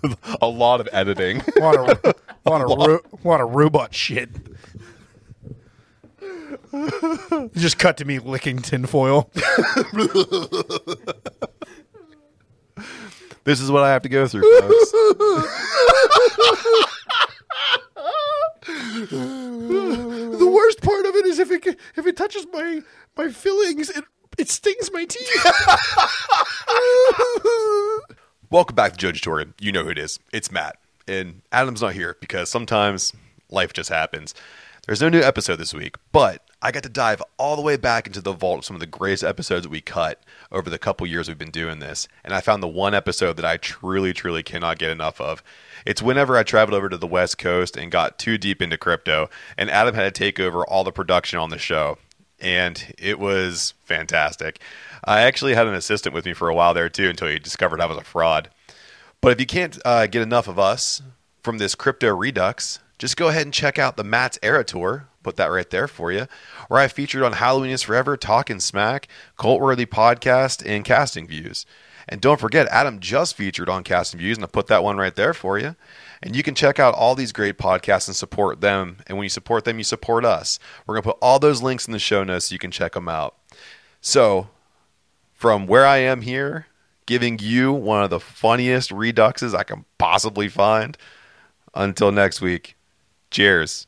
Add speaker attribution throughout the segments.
Speaker 1: with a lot of editing.
Speaker 2: A lot of robot shit. You just cut to me licking tinfoil.
Speaker 1: This is what I have to go through, folks.
Speaker 2: The worst part of it is if it touches my fillings, it stings my teeth.
Speaker 1: Welcome back to Jojatorium. You know who it is. It's Matt. And Adam's not here because sometimes life just happens. There's no new episode this week, but I got to dive all the way back into the vault of some of the greatest episodes that we cut over the couple years we've been doing this. And I found the one episode that I truly, truly cannot get enough of. It's whenever I traveled over to the West Coast and got too deep into crypto, and Adam had to take over all the production on the show. And it was fantastic. I actually had an assistant with me for a while there too until he discovered I was a fraud. But if you can't get enough of us from this crypto redux, just go ahead and check out the Matt's Era Tour. Put that right there for you. Where I featured on Halloween is Forever, Talking Smack, Cult-Worthy Podcast, and Casting Views. And don't forget, Adam just featured on Casting Views, and I put that one right there for you. And you can check out all these great podcasts and support them. And when you support them, you support us. We're going to put all those links in the show notes so you can check them out. So, from where I am here, giving you one of the funniest reduxes I can possibly find. Until next week, cheers.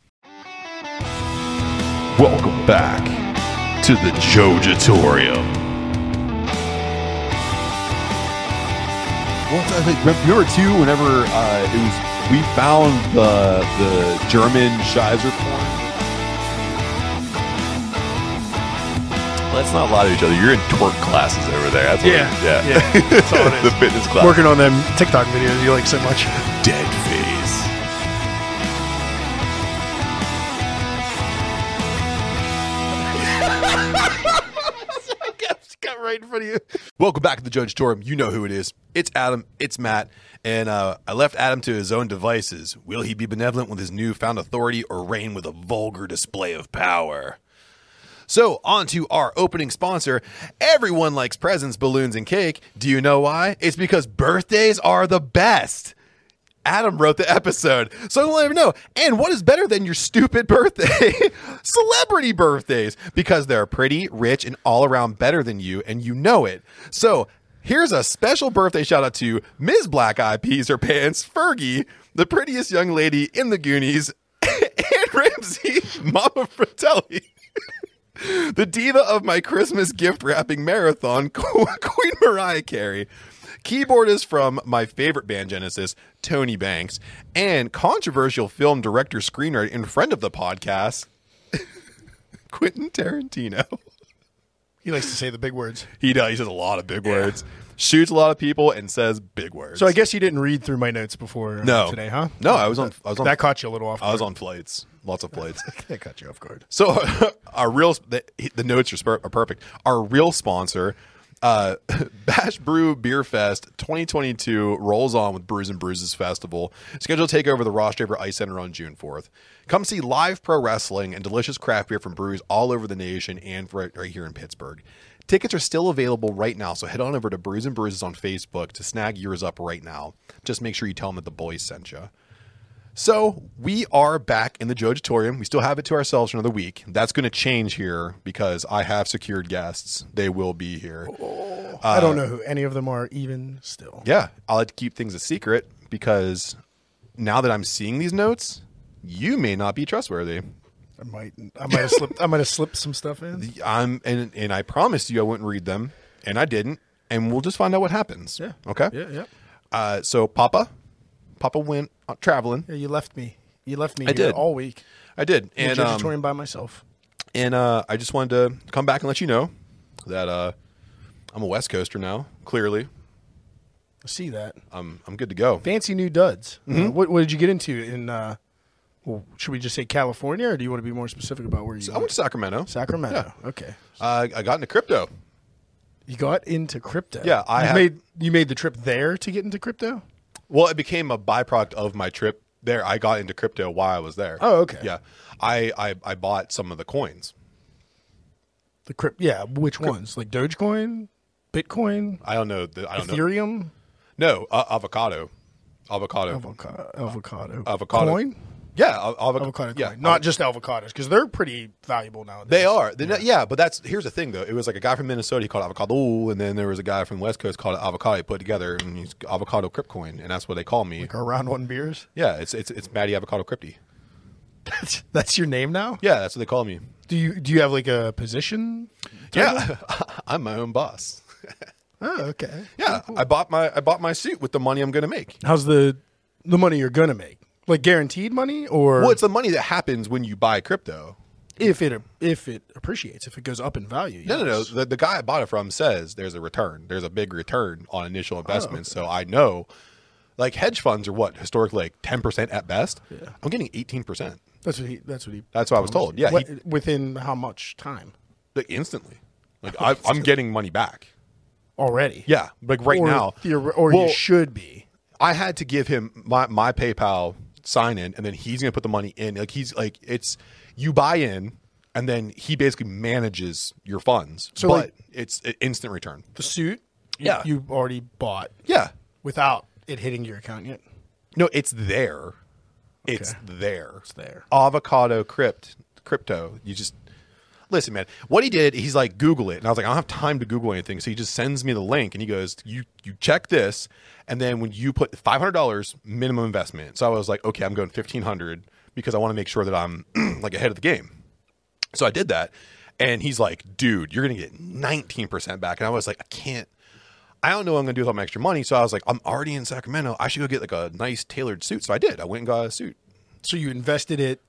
Speaker 1: Welcome back to the Jojatorium. Well, I think, remember too, whenever we found the German Scheiser porn. Let's not lie to each other. You're in twerk classes over there. That's what
Speaker 2: yeah. That's all it is.
Speaker 1: The fitness class.
Speaker 2: Working on them TikTok videos you like so much.
Speaker 1: Dead face.
Speaker 2: Got right in front of you.
Speaker 1: Welcome back to the Jojatorium. You know who it is. It's Adam. It's Matt. And I left Adam to his own devices. Will he be benevolent with his newfound authority or reign with a vulgar display of power? So, on to our opening sponsor. Everyone likes presents, balloons, and cake. Do you know why? It's because birthdays are the best. Adam wrote the episode, so I want to let him know. And what is better than your stupid birthday? Celebrity birthdays, because they're pretty, rich, and all around better than you, and you know it. So here's a special birthday shout out to Ms. Black Eyed Peas Her Pants, Fergie, the prettiest young lady in the Goonies, and Ramsey, Mama Fratelli. The diva of my Christmas gift wrapping marathon, Queen Mariah Carey. Keyboardist from my favorite band, Genesis, Tony Banks, and controversial film director, screenwriter, and friend of the podcast, Quentin Tarantino.
Speaker 2: He likes to say the big words.
Speaker 1: He does. He says a lot of big words. Shoots a lot of people and says big words.
Speaker 2: So I guess you didn't read through my notes before today, huh?
Speaker 1: No, I was on.
Speaker 2: That caught you a little off guard.
Speaker 1: I was on flights. Lots of flights.
Speaker 2: That caught you off guard.
Speaker 1: So the notes are perfect. Our real sponsor, Bash Brew Beer Fest 2022 rolls on with Brews and Bruises Festival, scheduled to take over the Ross Draper Ice Center on June 4th. Come see live pro wrestling and delicious craft beer from breweries all over the nation and right here in Pittsburgh. Tickets are still available right now, so head on over to Brews and Bruises on Facebook to snag yours up right now. Just make sure you tell them that the boys sent you. So we are back in the Jojatorium. We still have it to ourselves for another week. That's going to change here because I have secured guests. They will be here.
Speaker 2: I don't know who any of them are even still.
Speaker 1: Yeah, I'll have to keep things a secret because now that I'm seeing these notes, you may not be trustworthy.
Speaker 2: I might have slipped some stuff in.
Speaker 1: And I promised you I wouldn't read them, and I didn't. And we'll just find out what happens.
Speaker 2: Yeah.
Speaker 1: Okay.
Speaker 2: Yeah.
Speaker 1: So Papa went traveling.
Speaker 2: Yeah, you left me. You left me
Speaker 1: I did.
Speaker 2: all week.
Speaker 1: I did.
Speaker 2: And Jojatorium by myself.
Speaker 1: And I just wanted to come back and let you know that I'm a West Coaster now. Clearly,
Speaker 2: I see that.
Speaker 1: I'm good to go.
Speaker 2: Fancy new duds.
Speaker 1: Mm-hmm.
Speaker 2: What did you get into in? Well, should we just say California, or do you want to be more specific about where you?
Speaker 1: I went to Sacramento.
Speaker 2: Sacramento. Yeah. Okay.
Speaker 1: I got into crypto.
Speaker 2: You got into crypto.
Speaker 1: Yeah,
Speaker 2: you made the trip there to get into crypto.
Speaker 1: Well, it became a byproduct of my trip there. I got into crypto while I was there.
Speaker 2: Oh, okay.
Speaker 1: Yeah, I bought some of the coins.
Speaker 2: Yeah, which ones? Like Dogecoin, Bitcoin?
Speaker 1: I don't know.
Speaker 2: Ethereum?
Speaker 1: No, avocado. Avocado.
Speaker 2: Avocado coin.
Speaker 1: Yeah,
Speaker 2: Avocado
Speaker 1: yeah,
Speaker 2: coin. Not just avocados, because they're pretty valuable nowadays.
Speaker 1: They are. Yeah, but here's the thing though. It was like a guy from Minnesota, he called it avocado, and then there was a guy from West Coast called it avocado. He put it together, and he's avocado crypt coin, and that's what they call me.
Speaker 2: Like our round one beers.
Speaker 1: Yeah, it's Matty Avocado Crypty.
Speaker 2: That's your name now.
Speaker 1: Yeah, that's what they call me.
Speaker 2: Do you have like a position?
Speaker 1: Yeah, I'm my own boss.
Speaker 2: Oh, okay.
Speaker 1: Yeah, cool. I bought my suit with the money I'm going to make.
Speaker 2: How's the money you're gonna make? Like guaranteed money, or
Speaker 1: Well, it's the money that happens when you buy crypto.
Speaker 2: if it appreciates, if it goes up in value.
Speaker 1: No.
Speaker 2: yes.
Speaker 1: The guy I bought it from says there's a return. There's a big return on initial investments. So I know, like hedge funds are what historically like 10% at best.
Speaker 2: Yeah.
Speaker 1: I'm getting 18%.
Speaker 2: That's what he.
Speaker 1: That's what I was told. Yeah,
Speaker 2: Within how much time?
Speaker 1: like instantly. Like I'm getting money back.
Speaker 2: Already.
Speaker 1: Yeah, like right now.
Speaker 2: Or
Speaker 1: Well,
Speaker 2: you should be.
Speaker 1: I had to give him my PayPal sign in, and then he's going to put the money in. Like it's you buy in, and then he basically manages your funds.
Speaker 2: So,
Speaker 1: but
Speaker 2: like,
Speaker 1: it's an instant return.
Speaker 2: The suit.
Speaker 1: Yeah.
Speaker 2: You already bought
Speaker 1: Yeah.
Speaker 2: without it hitting your account yet.
Speaker 1: No, it's there. It's
Speaker 2: Okay.
Speaker 1: there.
Speaker 2: It's there.
Speaker 1: Avocado crypto. You just listen, man. What he did, he's like, Google it, and I was like, I don't have time to Google anything. So he just sends me the link, and he goes, you check this, and then when you put $500 minimum investment. So I was like, okay, I'm going $1,500 because I want to make sure that I'm like ahead of the game. So I did that, and he's like, dude, you're gonna get 19% back, and I was like, I don't know what I'm going to do with all my extra money. So I was like, I'm already in Sacramento. I should go get like a nice tailored suit. So I did. I went and got a suit.
Speaker 2: So you invested it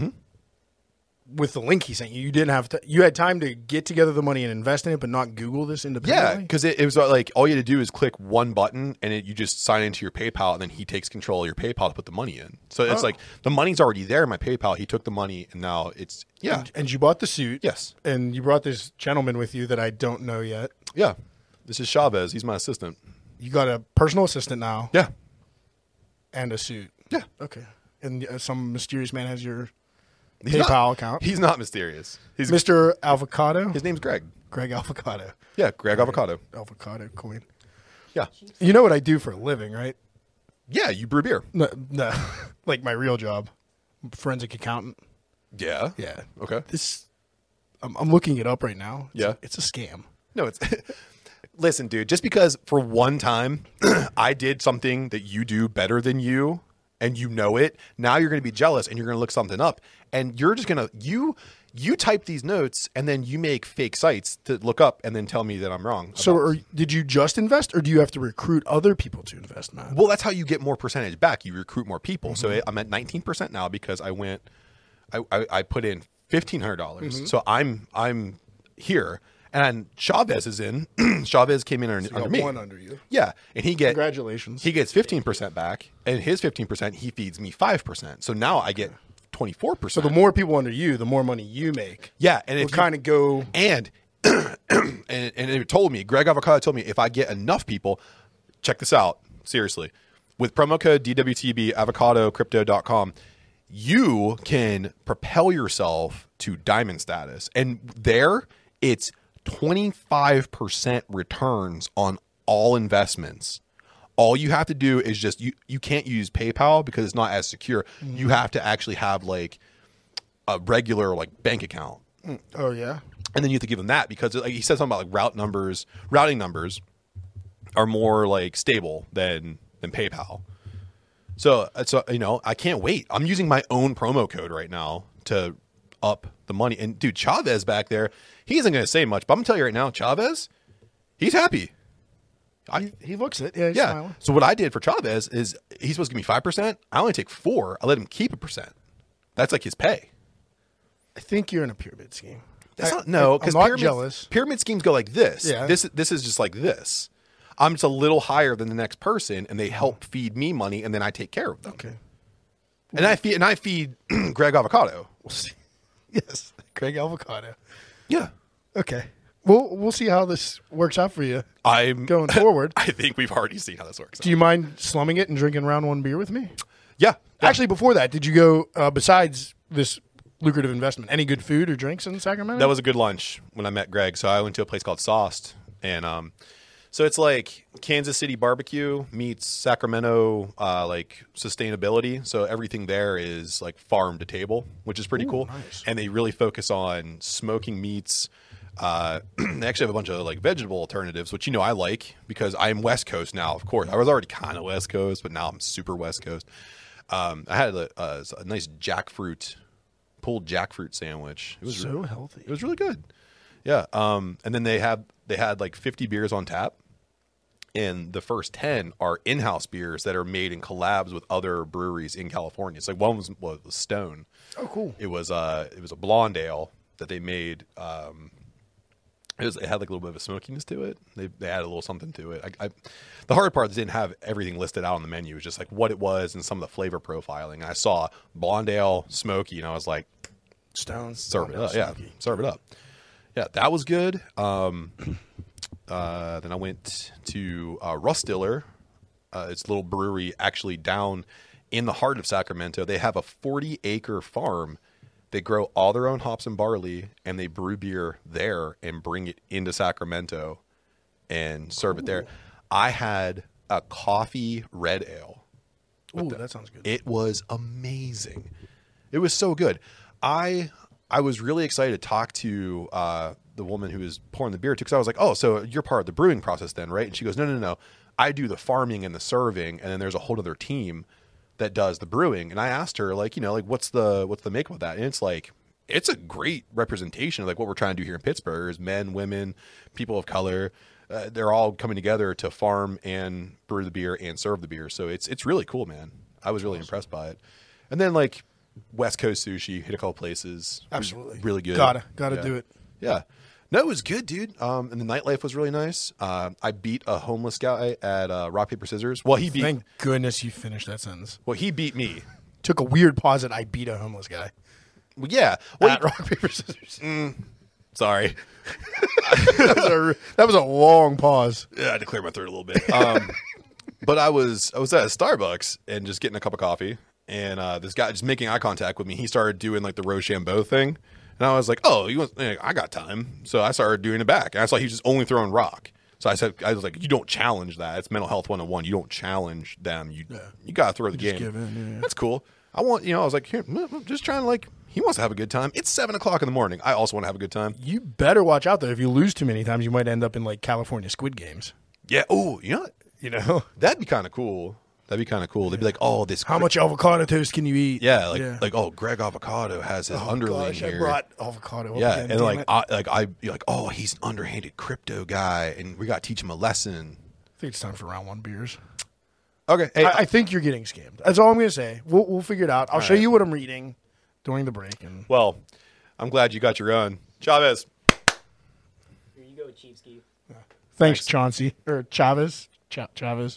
Speaker 2: with the link he sent you. You didn't have to. You had time to get together the money and invest in it, but not Google this
Speaker 1: Yeah,
Speaker 2: independently.
Speaker 1: because it was like all you had to do is click one button and you just sign into your PayPal, and then he takes control of your PayPal to put the money in. So it's like the money's already there in my PayPal. He took the money, and now it's
Speaker 2: And you bought the suit.
Speaker 1: Yes.
Speaker 2: And you brought this gentleman with you that I don't know yet.
Speaker 1: Yeah. This is Chavez. He's my assistant.
Speaker 2: You got a personal assistant now.
Speaker 1: Yeah.
Speaker 2: And a suit.
Speaker 1: Yeah.
Speaker 2: Okay. And some mysterious man has your
Speaker 1: He's
Speaker 2: PayPal account.
Speaker 1: He's not mysterious. He's
Speaker 2: Mr. Avocado.
Speaker 1: His name's Greg.
Speaker 2: Greg Avocado.
Speaker 1: Yeah, Greg Avocado.
Speaker 2: Avocado coin.
Speaker 1: Yeah.
Speaker 2: You know what I do for a living, right?
Speaker 1: Yeah, you brew beer.
Speaker 2: No. Like my real job, forensic accountant.
Speaker 1: Yeah.
Speaker 2: Yeah.
Speaker 1: Okay.
Speaker 2: I'm looking it up right now.
Speaker 1: Yeah.
Speaker 2: It's a scam.
Speaker 1: No, it's listen, dude, just because for one time I did something that you do better than you and you know it, now you're going to be jealous and you're going to look something up, and you're just going to you type these notes and then you make fake sites to look up and then tell me that I'm wrong.
Speaker 2: So did you just invest, or do you have to recruit other people to invest, Matt?
Speaker 1: Well, that's how you get more percentage back. You recruit more people. So I'm at 19% now because I put in $1,500. So I'm here. And Chavez is in. Chavez came in under me.
Speaker 2: One under you.
Speaker 1: Yeah, and
Speaker 2: Congratulations.
Speaker 1: He gets 15% back, and his 15% he feeds me 5%. So now I get 24%.
Speaker 2: So the more people under you, the more money you make.
Speaker 1: Yeah, and
Speaker 2: It'll kind of go.
Speaker 1: and and it told me, Greg Avocado told me, if I get enough people, check this out seriously, with promo code DWTB avocadocrypto.com, you can propel yourself to diamond status, and there it's 25% returns on all investments. All you have to do is just you can't use PayPal because it's not as secure. You have to actually have like a regular like bank account.
Speaker 2: Oh yeah.
Speaker 1: And then you have to give them that because like he said something about like routing numbers are more like stable than PayPal. So I can't wait. I'm using my own promo code right now to up the money. And dude, Chavez back there, he isn't going to say much, but I'm going to tell you right now, Chavez, he's happy.
Speaker 2: He looks it. Yeah. He's
Speaker 1: Yeah.
Speaker 2: smiling.
Speaker 1: So what I did for Chavez is he's supposed to give me 5%. I only take 4. I let him keep 1%. That's like his pay.
Speaker 2: I think you're in a pyramid scheme.
Speaker 1: That's
Speaker 2: I'm
Speaker 1: because
Speaker 2: not jealous.
Speaker 1: pyramid schemes go like this.
Speaker 2: Yeah.
Speaker 1: This is just like this. I'm just a little higher than the next person, and they help feed me money, and then I take care of them.
Speaker 2: Okay.
Speaker 1: And I feed Greg Avocado.
Speaker 2: We'll see. Yes. Greg Avocado.
Speaker 1: Yeah.
Speaker 2: Okay. We'll see how this works out for you
Speaker 1: I'm
Speaker 2: going forward.
Speaker 1: I think we've already seen how this works.
Speaker 2: Do you mind slumming it and drinking round one beer with me?
Speaker 1: Yeah.
Speaker 2: Actually, before that, did you go, besides this lucrative investment, any good food or drinks in Sacramento?
Speaker 1: That was a good lunch when I met Greg. So I went to a place called Sauced, and So it's like Kansas City barbecue meets Sacramento like sustainability. So everything there is like farm to table, which is pretty cool.
Speaker 2: Nice.
Speaker 1: And they really focus on smoking meats. They actually have a bunch of like vegetable alternatives, which I like because I'm West Coast now. Of course, I was already kind of West Coast, but now I'm super West Coast. I had a nice pulled jackfruit sandwich. It was
Speaker 2: So healthy.
Speaker 1: It was really good. Yeah. And then they had like 50 beers on tap, and the first 10 are in-house beers that are made in collabs with other breweries in California. It's like one was Stone.
Speaker 2: Oh, cool.
Speaker 1: It was a blonde ale that they made. It had like a little bit of a smokiness to it. They added a little something to it. The hard part is they didn't have everything listed out on the menu. It was just like what it was and some of the flavor profiling. I saw blonde ale, smoky, and I was like,
Speaker 2: Stone.
Speaker 1: serve it up. Yeah, serve it up. Yeah, that was good. Then I went to Rustiller. It's a little brewery actually down in the heart of Sacramento. They have a 40-acre farm. They grow all their own hops and barley, and they brew beer there and bring it into Sacramento and serve it there. I had a coffee red ale.
Speaker 2: Ooh, that sounds good.
Speaker 1: It was amazing. It was so good. I was really excited to talk to the woman who was pouring the beer too, because I was like, oh, so you're part of the brewing process then, right? And she goes, no. I do the farming and the serving, and then there's a whole other team that does the brewing. And I asked her, like, what's the makeup of that? And it's like, it's a great representation of like what we're trying to do here in Pittsburgh is men, women, people of color. They're all coming together to farm and brew the beer and serve the beer. So it's really cool, man. I was really impressed by it. And then like West Coast sushi, hit a couple places.
Speaker 2: Absolutely.
Speaker 1: Really good.
Speaker 2: Gotta
Speaker 1: Yeah.
Speaker 2: do it.
Speaker 1: Yeah. No, it was good, dude. And the nightlife was really nice. I beat a homeless guy at rock, paper, scissors. Well, he beat
Speaker 2: Thank goodness you finished that sentence.
Speaker 1: he beat me.
Speaker 2: Took a weird pause at I beat a homeless guy.
Speaker 1: Well, yeah. Well,
Speaker 2: At rock, paper, scissors.
Speaker 1: sorry.
Speaker 2: That was a long pause.
Speaker 1: Yeah, I had to clear my throat a little bit. But I was at a Starbucks and just getting a cup of coffee, and this guy just making eye contact with me. He started doing like the Rochambeau thing, and I was like, "Oh, I got time." So I started doing it back, and I saw he was just only throwing rock. So I was like, "You don't challenge that. It's mental health 101. You don't challenge them. You got to throw the game.
Speaker 2: give in, yeah.
Speaker 1: That's cool. I want I was like, here, I'm just trying to like. He wants to have a good time. It's 7:00 in the morning. I also want to have a good time.
Speaker 2: You better watch out though. If you lose too many times, you might end up in like California Squid Games.
Speaker 1: Yeah. Oh, you know what?
Speaker 2: You know,
Speaker 1: That'd be kind of cool. They'd be like, oh, this.
Speaker 2: how much avocado toast can you eat?
Speaker 1: Yeah, like oh, Greg Avocado has his underling
Speaker 2: Gosh,
Speaker 1: here.
Speaker 2: I brought avocado.
Speaker 1: Yeah,
Speaker 2: again,
Speaker 1: and
Speaker 2: damn
Speaker 1: you're like, oh, he's an underhanded crypto guy, and we got to teach him a lesson.
Speaker 2: I think it's time for round one beers.
Speaker 1: Okay, hey,
Speaker 2: I think you're getting scammed. That's all I'm gonna say. We'll figure it out. I'll show you what I'm reading during the break. And
Speaker 1: well, I'm glad you got your own, Chavez.
Speaker 3: Here you go, Chiefsky.
Speaker 2: thanks, Chauncey or Chavez. Chavez.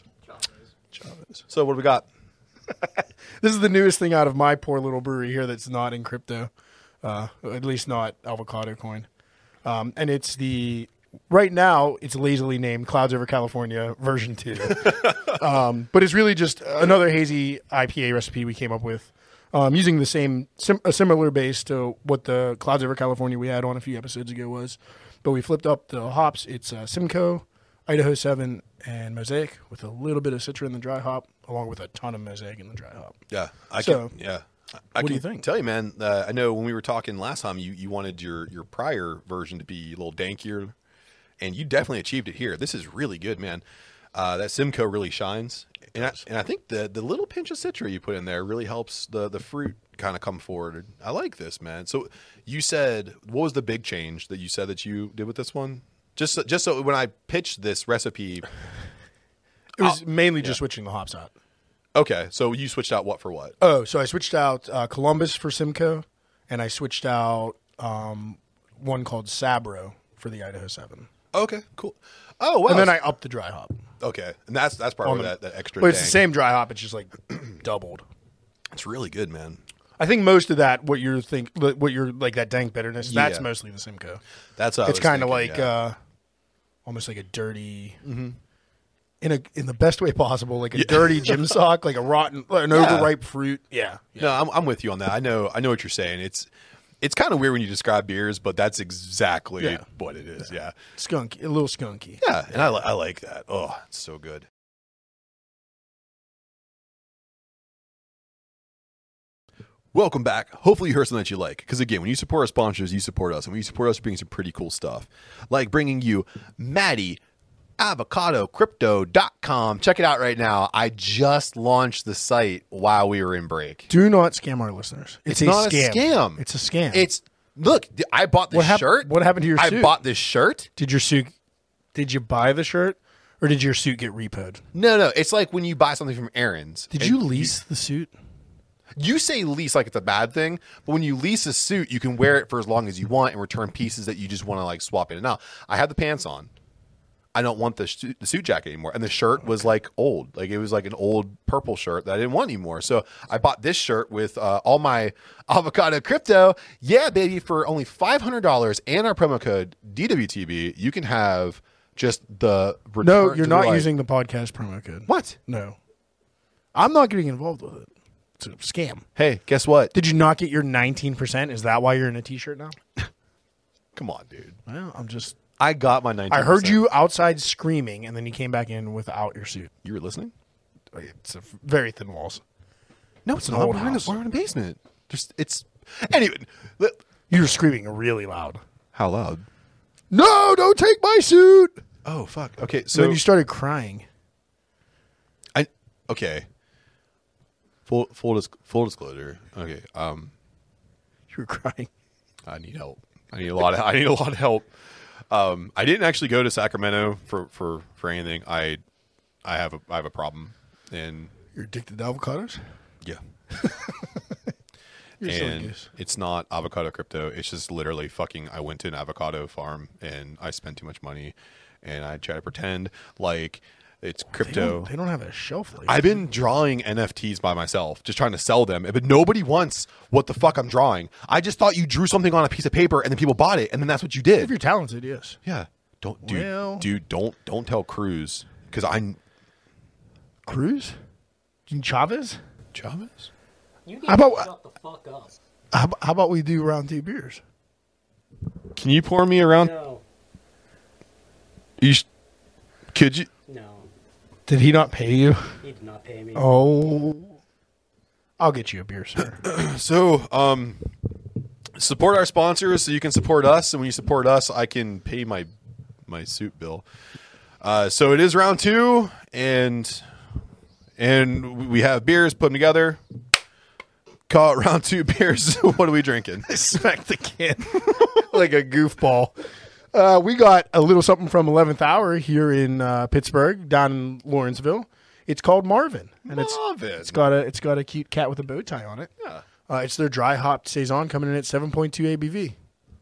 Speaker 1: So what do we got?
Speaker 2: This is the newest thing out of my poor little brewery here that's not in crypto, at least not avocado coin. And it's right now it's lazily named Clouds Over California version 2. But it's really just another hazy IPA recipe we came up with using the a similar base to what the Clouds Over California we had on a few episodes ago was. But we flipped up the hops. It's Simcoe, Idaho 7, and Mosaic with a little bit of Citra in the dry hop, along with a ton of Mosaic in the dry hop.
Speaker 1: Yeah, I
Speaker 2: So,
Speaker 1: can
Speaker 2: do you think?
Speaker 1: Tell you, man. I know when we were talking last time, you wanted your prior version to be a little dankier, and you definitely achieved it here. This is really good, man. That Simcoe really shines, and I think the little pinch of Citra you put in there really helps the fruit kind of come forward. I like this, man. So you said, what was the big change that you said that you did with this one? Just so when I pitched this recipe,
Speaker 2: It was mainly just switching the hops out.
Speaker 1: okay. So you switched out what for what?
Speaker 2: Oh, so I switched out Columbus for Simcoe, and I switched out one called Sabro for the Idaho 7.
Speaker 1: Okay, cool. Oh, well.
Speaker 2: And then I upped the dry hop.
Speaker 1: Okay, and that's part of that extra.
Speaker 2: But it's the
Speaker 1: dank.
Speaker 2: same dry hop. It's just like doubled.
Speaker 1: It's really good, man.
Speaker 2: I think most of that, what you're like that dank bitterness, that's
Speaker 1: Yeah.
Speaker 2: mostly the Simcoe.
Speaker 1: That's what I
Speaker 2: It's
Speaker 1: was
Speaker 2: kind of
Speaker 1: thinking,
Speaker 2: like
Speaker 1: yeah.
Speaker 2: almost like a dirty, in the best way possible, like a dirty gym sock, like an overripe fruit. Yeah.
Speaker 1: No, I'm with you on that. I know what you're saying. It's kind of weird when you describe beers, but that's exactly
Speaker 2: Yeah.
Speaker 1: what it is. Yeah.
Speaker 2: Skunky, a little skunky.
Speaker 1: Yeah, and I like that. Oh, it's so good. Welcome back. Hopefully you heard something that you like. Because again, when you support our sponsors, you support us. And when you support us, we're bringing some pretty cool stuff. Like bringing you Maddie, avocadocrypto.com. Check it out right now. I just launched the site while we were in break.
Speaker 2: Do not scam our listeners.
Speaker 1: It's not a scam.
Speaker 2: It's a scam.
Speaker 1: It's look, I bought this shirt.
Speaker 2: What happened to your suit?
Speaker 1: I bought this shirt.
Speaker 2: Did you buy the shirt, or did your suit get repoed?
Speaker 1: No. It's like when you buy something from Aaron's.
Speaker 2: Did you lease the suit?
Speaker 1: You say lease like it's a bad thing, but when you lease a suit, you can wear it for as long as you want and return pieces that you just want to like swap in and out. I had the pants on. I don't want the suit jacket anymore. And the shirt was like old. Like it was like an old purple shirt that I didn't want anymore. So I bought this shirt with all my avocado crypto. Yeah, baby, for only $500 and our promo code DWTB, you can have just the return.
Speaker 2: No, you're not using the podcast promo code.
Speaker 1: What?
Speaker 2: No. I'm not getting involved with it. It's a scam.
Speaker 1: Hey, guess what?
Speaker 2: Did you not get your 19%? Is that why you're in a t-shirt now?
Speaker 1: Come on, dude.
Speaker 2: Well,
Speaker 1: I got my 19%.
Speaker 2: I heard you outside screaming, and then you came back in without your suit.
Speaker 1: You were listening?
Speaker 2: It's very thin walls.
Speaker 1: No, it's
Speaker 2: an
Speaker 1: not.
Speaker 2: old
Speaker 1: We're in
Speaker 2: house.
Speaker 1: a basement. Anyway.
Speaker 2: You were screaming really loud.
Speaker 1: How loud?
Speaker 2: No, don't take my suit.
Speaker 1: Oh, fuck. Okay,
Speaker 2: So
Speaker 1: so
Speaker 2: then you started crying.
Speaker 1: okay. Full disclosure. Okay.
Speaker 2: You were crying.
Speaker 1: I need help. I need a lot of help. I didn't actually go to Sacramento for anything. I have a problem, and
Speaker 2: You're addicted to avocados?
Speaker 1: yeah.
Speaker 2: You're silly
Speaker 1: And
Speaker 2: goose.
Speaker 1: it's not avocado crypto. It's just literally fucking. I went to an avocado farm and I spent too much money, and I try to pretend like it's crypto.
Speaker 2: They don't have a shelf life.
Speaker 1: I've been drawing NFTs by myself, just trying to sell them, but nobody wants what the fuck I'm drawing. I just thought you drew something on a piece of paper and then people bought it, and then that's what you
Speaker 2: If
Speaker 1: did.
Speaker 2: you're talented, yes.
Speaker 1: Yeah, don't
Speaker 2: Well-
Speaker 1: don't tell Cruz because I'm
Speaker 2: Cruz? Chavez?
Speaker 1: Chavez.
Speaker 3: You
Speaker 2: How
Speaker 3: need
Speaker 2: about-
Speaker 3: to shut the fuck up.
Speaker 2: How about we do round two beers?
Speaker 1: Can you pour me around?
Speaker 3: No,
Speaker 1: Could you?
Speaker 3: no,
Speaker 2: Did he not pay you?
Speaker 3: he did not pay me.
Speaker 2: Oh. I'll get you a beer, sir.
Speaker 1: So, support our sponsors so you can support us, and when you support us, I can pay my suit bill. So it is round two, and we have beers, put them together. Call it round two beers. What are we drinking?
Speaker 2: Smack the can like a goofball. We got a little something from 11th Hour here in Pittsburgh, down in Lawrenceville. It's called Marvin, and
Speaker 1: Marvin.
Speaker 2: it's got a cute cat with a bow tie on it.
Speaker 1: Yeah.
Speaker 2: It's their dry hopped saison coming in at 7.2 ABV.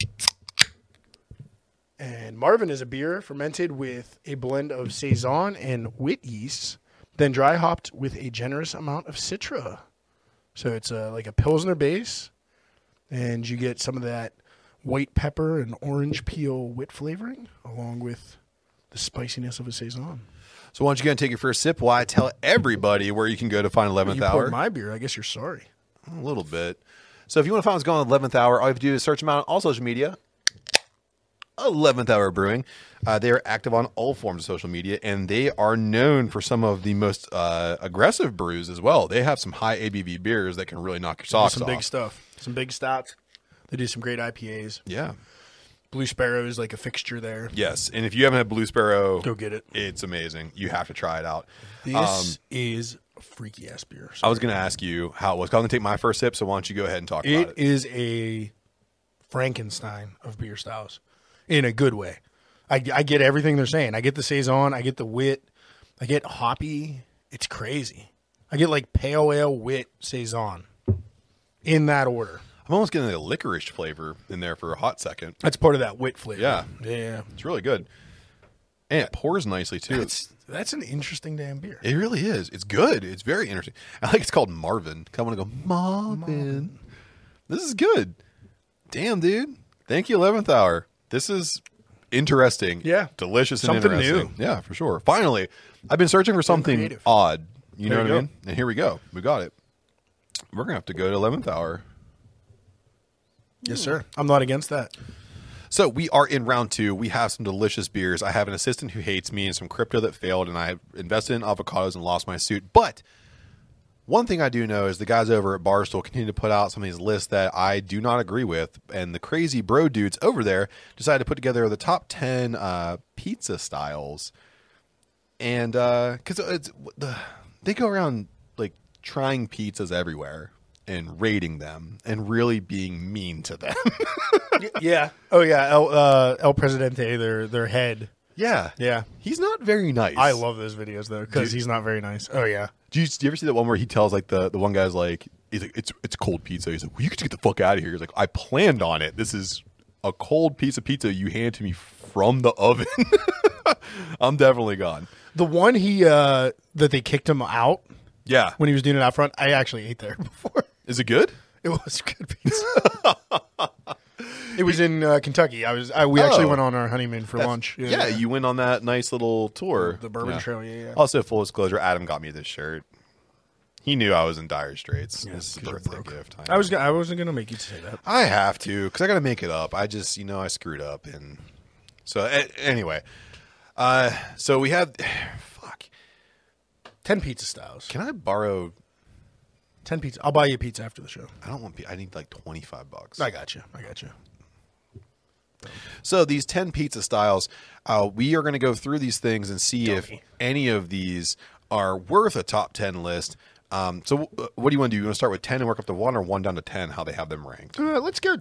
Speaker 2: And Marvin is a beer fermented with a blend of saison and wheat yeasts, then dry hopped with a generous amount of Citra. So it's like a Pilsner base, and you get some of that white pepper and orange peel wit flavoring, along with the spiciness of a saison.
Speaker 1: So why don't you go and take your first sip while I tell everybody where you can go to find 11th
Speaker 2: You
Speaker 1: Hour?
Speaker 2: poured my beer. I guess you're sorry.
Speaker 1: A little bit. So if you want to find what's going on 11th Hour, all you have to do is search them out on all social media. 11th Hour Brewing. They are active on all forms of social media, and they are known for some of the most aggressive brews as well. They have some high ABV beers that can really knock your socks
Speaker 2: Some
Speaker 1: off.
Speaker 2: big stuff. Some big stouts. They do some great IPAs.
Speaker 1: Yeah.
Speaker 2: Blue Sparrow is like a fixture there.
Speaker 1: Yes. And if you haven't had Blue Sparrow,
Speaker 2: Go get it.
Speaker 1: it's amazing. You have to try it out.
Speaker 2: This is a freaky ass beer.
Speaker 1: I was going to ask you how it was. I'm going to take my first sip, so why don't you go ahead and talk about
Speaker 2: It
Speaker 1: it?
Speaker 2: is a Frankenstein of beer styles in a good way. I get everything they're saying. I get the saison. I get the wit. I get hoppy. It's crazy. I get like pale ale, wit, saison in that order.
Speaker 1: I'm almost getting a licorice flavor in there for a hot second.
Speaker 2: That's part of that wit flavor.
Speaker 1: Yeah.
Speaker 2: Yeah.
Speaker 1: It's really good. And it pours nicely, too.
Speaker 2: That's an interesting damn beer.
Speaker 1: It really is. It's good. It's very interesting. I like it's called Marvin. I want to go, Marvin. This is good. Damn, dude. Thank you, 11th Hour. This is interesting.
Speaker 2: Yeah.
Speaker 1: Delicious and
Speaker 2: Something
Speaker 1: interesting. Yeah, for sure. Finally, I've been searching for something
Speaker 2: creative.
Speaker 1: odd. You know
Speaker 2: There
Speaker 1: what
Speaker 2: you
Speaker 1: I
Speaker 2: go.
Speaker 1: mean? And here we go. We got it. We're going to have to go to 11th Hour.
Speaker 2: Yes, sir. I'm not against that.
Speaker 1: So we are in round 2. We have some delicious beers. I have an assistant who hates me and some crypto that failed, and I invested in avocados and lost my suit. But one thing I do know is the guys over at Barstool continue to put out some of these lists that I do not agree with, and the crazy bro dudes over there decided to put together the top 10 pizza styles. And because they go around like trying pizzas everywhere and rating them and really being mean to them.
Speaker 2: Yeah. Oh, yeah. El Presidente, their head.
Speaker 1: Yeah.
Speaker 2: Yeah.
Speaker 1: He's not very nice.
Speaker 2: I love those videos, though, because he's not very nice. Oh, yeah.
Speaker 1: Do you ever see that one where he tells like the one guy's like, he's like, it's cold pizza. He's like, well, you can just get the fuck out of here. He's like, I planned on it. This is a cold piece of pizza you hand to me from the oven. I'm definitely gone.
Speaker 2: The one that they kicked him out
Speaker 1: Yeah.
Speaker 2: when he was doing it out front, I actually ate there before.
Speaker 1: Is it good?
Speaker 2: It was good pizza. It was in Kentucky. We actually went on our honeymoon for lunch.
Speaker 1: Yeah, you went on that nice little tour.
Speaker 2: The Bourbon Trail, yeah.
Speaker 1: Also, full disclosure, Adam got me this shirt. He knew I was in dire straits.
Speaker 2: Yeah,
Speaker 1: This is a
Speaker 2: 'cause you're
Speaker 1: birthday
Speaker 2: broke.
Speaker 1: gift.
Speaker 2: I wasn't gonna make you say that.
Speaker 1: I have to because I got to make it up. I just, I screwed up, and so anyway. So we have, fuck.
Speaker 2: 10 pizza styles.
Speaker 1: Can I borrow?
Speaker 2: 10 pizza. I'll buy you a pizza after the show.
Speaker 1: I don't want. I need like $25.
Speaker 2: I got you.
Speaker 1: So these 10 pizza styles, we are going to go through these things and see if any of these are worth a top 10 list. So what do you want to do? You want to start with 10 and work up to 1, or 1 down to 10? How they have them ranked?
Speaker 2: Let's go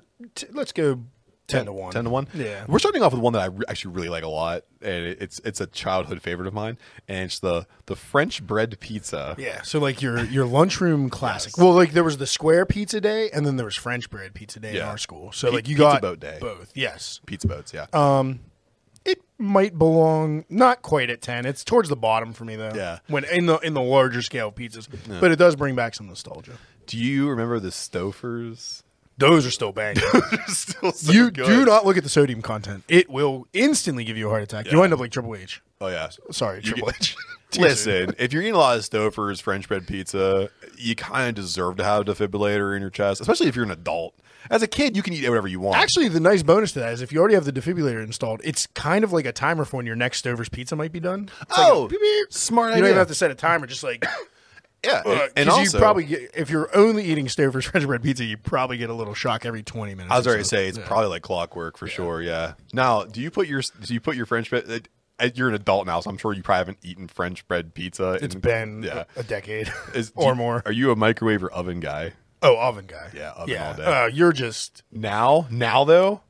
Speaker 2: 10 to 1.
Speaker 1: 10 to 1?
Speaker 2: Yeah.
Speaker 1: We're starting off with one that I actually really like a lot, and it's a childhood favorite of mine, and it's the French bread pizza.
Speaker 2: Yeah, so like your lunchroom classic. Well, like there was the square pizza day, and then there was French bread pizza day in our school. So like you
Speaker 1: Pizza
Speaker 2: got
Speaker 1: boat day.
Speaker 2: both. Yes.
Speaker 1: Pizza boats, yeah.
Speaker 2: It might belong not quite at 10. It's towards the bottom for me though.
Speaker 1: Yeah.
Speaker 2: When in the larger scale pizzas, but it does bring back some nostalgia.
Speaker 1: Do you remember the Stofers?
Speaker 2: Those are still banging.
Speaker 1: Still so
Speaker 2: You
Speaker 1: good.
Speaker 2: do not look at the sodium content. It will instantly give you a heart attack. You end up like Triple H.
Speaker 1: Oh, yeah.
Speaker 2: Sorry, Triple H.
Speaker 1: Listen, if you're eating a lot of Stouffer's French bread pizza, you kind of deserve to have a defibrillator in your chest, especially if you're an adult. As a kid, you can eat whatever you want.
Speaker 2: Actually, the nice bonus to that is if you already have the defibrillator installed, it's kind of like a timer for when your next Stover's pizza might be done. It's
Speaker 1: Oh,
Speaker 2: like a beep, beep.
Speaker 1: smart
Speaker 2: You
Speaker 1: idea.
Speaker 2: don't even have to set a timer. Just like
Speaker 1: yeah, and
Speaker 2: because
Speaker 1: also,
Speaker 2: you probably get, if you're only eating Stover's French bread pizza, you probably get a little shock every 20 minutes.
Speaker 1: I was
Speaker 2: or
Speaker 1: already
Speaker 2: so.
Speaker 1: say it's probably like clockwork for sure. Yeah. Now, do you put your French bread? You're an adult now, so I'm sure you probably haven't eaten French bread pizza.
Speaker 2: It's been a decade or more.
Speaker 1: Are you a microwave or oven guy?
Speaker 2: Oh, oven guy.
Speaker 1: Yeah, oven all day.
Speaker 2: You're just
Speaker 1: Now though,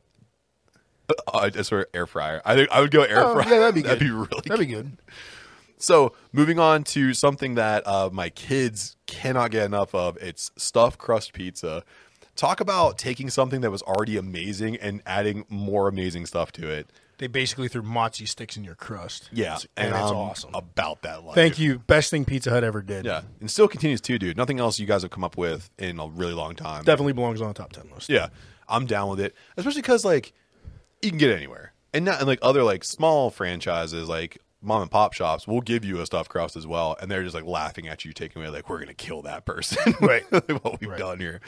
Speaker 1: I swear air fryer. I think I would go air fryer.
Speaker 2: Yeah, that'd be good.
Speaker 1: That'd be really
Speaker 2: that'd be good.
Speaker 1: So, moving on to something that my kids cannot get enough of, it's stuffed crust pizza. Talk about taking something that was already amazing and adding more amazing stuff to it.
Speaker 2: They basically threw mozzie sticks in your crust.
Speaker 1: Yeah,
Speaker 2: and it's
Speaker 1: I'm
Speaker 2: awesome.
Speaker 1: about that life.
Speaker 2: Thank you. Best thing Pizza Hut ever did.
Speaker 1: Yeah, and still continues to, dude. Nothing else you guys have come up with in a really long time.
Speaker 2: Definitely belongs on the top 10 list.
Speaker 1: Yeah, I'm down with it, especially because like you can get it anywhere, and not and like other like small franchises like mom and pop shops will give you a stuffed crust as well, and they're just like laughing at you, taking away like we're gonna kill that person,
Speaker 2: Right.
Speaker 1: what we've done here.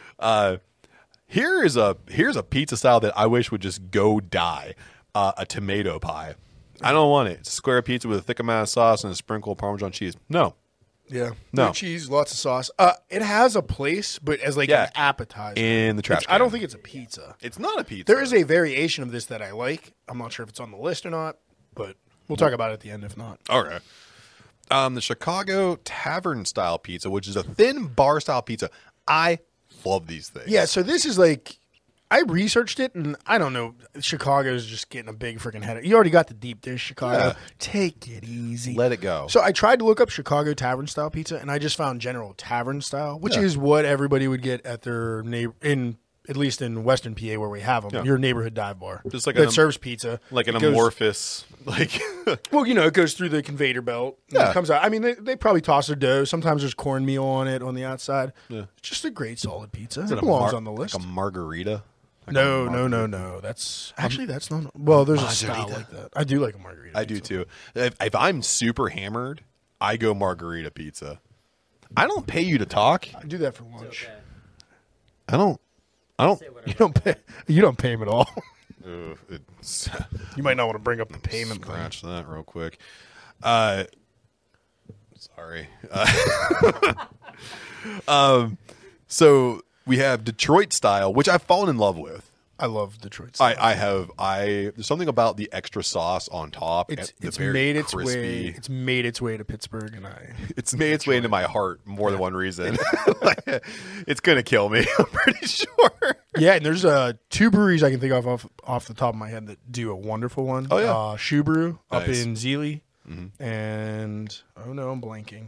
Speaker 1: Here's a pizza style that I wish would just go die. A tomato pie. I don't want it. It's a square pizza with a thick amount of sauce and a sprinkle of Parmesan cheese. No.
Speaker 2: Yeah.
Speaker 1: No.
Speaker 2: Cheese, lots of sauce. It has a place, but as like
Speaker 1: Yeah.
Speaker 2: an appetizer.
Speaker 1: In the trash
Speaker 2: I don't
Speaker 1: can.
Speaker 2: think it's a pizza.
Speaker 1: It's not a pizza.
Speaker 2: There is a variation of this that I like. I'm not sure if it's on the list or not, but we'll talk about it at the end if not.
Speaker 1: Okay. The Chicago Tavern style pizza, which is a thin bar style pizza. I love these things.
Speaker 2: Yeah, so this is like I researched it, and I don't know. Chicago's just getting a big freaking headache. You already got the deep dish, Chicago.
Speaker 1: Yeah.
Speaker 2: Take it easy.
Speaker 1: Let it go.
Speaker 2: So I tried to look up Chicago Tavern style pizza, and I just found General Tavern style, which
Speaker 1: Yeah.
Speaker 2: is what everybody would get at their at least in Western PA where we have them.
Speaker 1: Yeah.
Speaker 2: Your neighborhood dive bar,
Speaker 1: Just like
Speaker 2: that
Speaker 1: an-
Speaker 2: serves pizza,
Speaker 1: like an
Speaker 2: It goes-
Speaker 1: amorphous, like
Speaker 2: Well, it goes through the conveyor belt. And
Speaker 1: Yeah.
Speaker 2: it comes out. I mean, they probably toss their dough. Sometimes there's cornmeal on it on the outside.
Speaker 1: Yeah.
Speaker 2: It's just a great solid pizza.
Speaker 1: is
Speaker 2: It
Speaker 1: it
Speaker 2: belongs on the list.
Speaker 1: like a margarita. Like
Speaker 2: No,
Speaker 1: a
Speaker 2: no,
Speaker 1: margarita.
Speaker 2: no. That's actually that's not. Well, there's a style
Speaker 1: Margarita.
Speaker 2: like that. I do like a margarita.
Speaker 1: I do
Speaker 2: pizza.
Speaker 1: too. If I'm super hammered, I go margarita pizza. I don't pay you to talk.
Speaker 2: I do that for lunch.
Speaker 3: Okay.
Speaker 1: I don't I don't.
Speaker 3: Say whatever.
Speaker 2: You don't pay him at all.
Speaker 1: It's,
Speaker 2: You might not want to bring up the payment plan.
Speaker 1: scratch that real quick. Sorry. So we have Detroit style, which I've fallen in love with.
Speaker 2: I love Detroit style.
Speaker 1: There's something about the extra sauce on top.
Speaker 2: It's
Speaker 1: very
Speaker 2: made its
Speaker 1: crispy.
Speaker 2: way. It's made its way to Pittsburgh, and
Speaker 1: It's made its way into my heart more than one reason. It's gonna kill me. I'm pretty sure.
Speaker 2: yeah. And there's two breweries I can think of off the top of my head that do a wonderful one.
Speaker 1: Oh, yeah.
Speaker 2: Shoe Brew up
Speaker 1: Nice.
Speaker 2: in Zealy, and oh no, I'm blanking.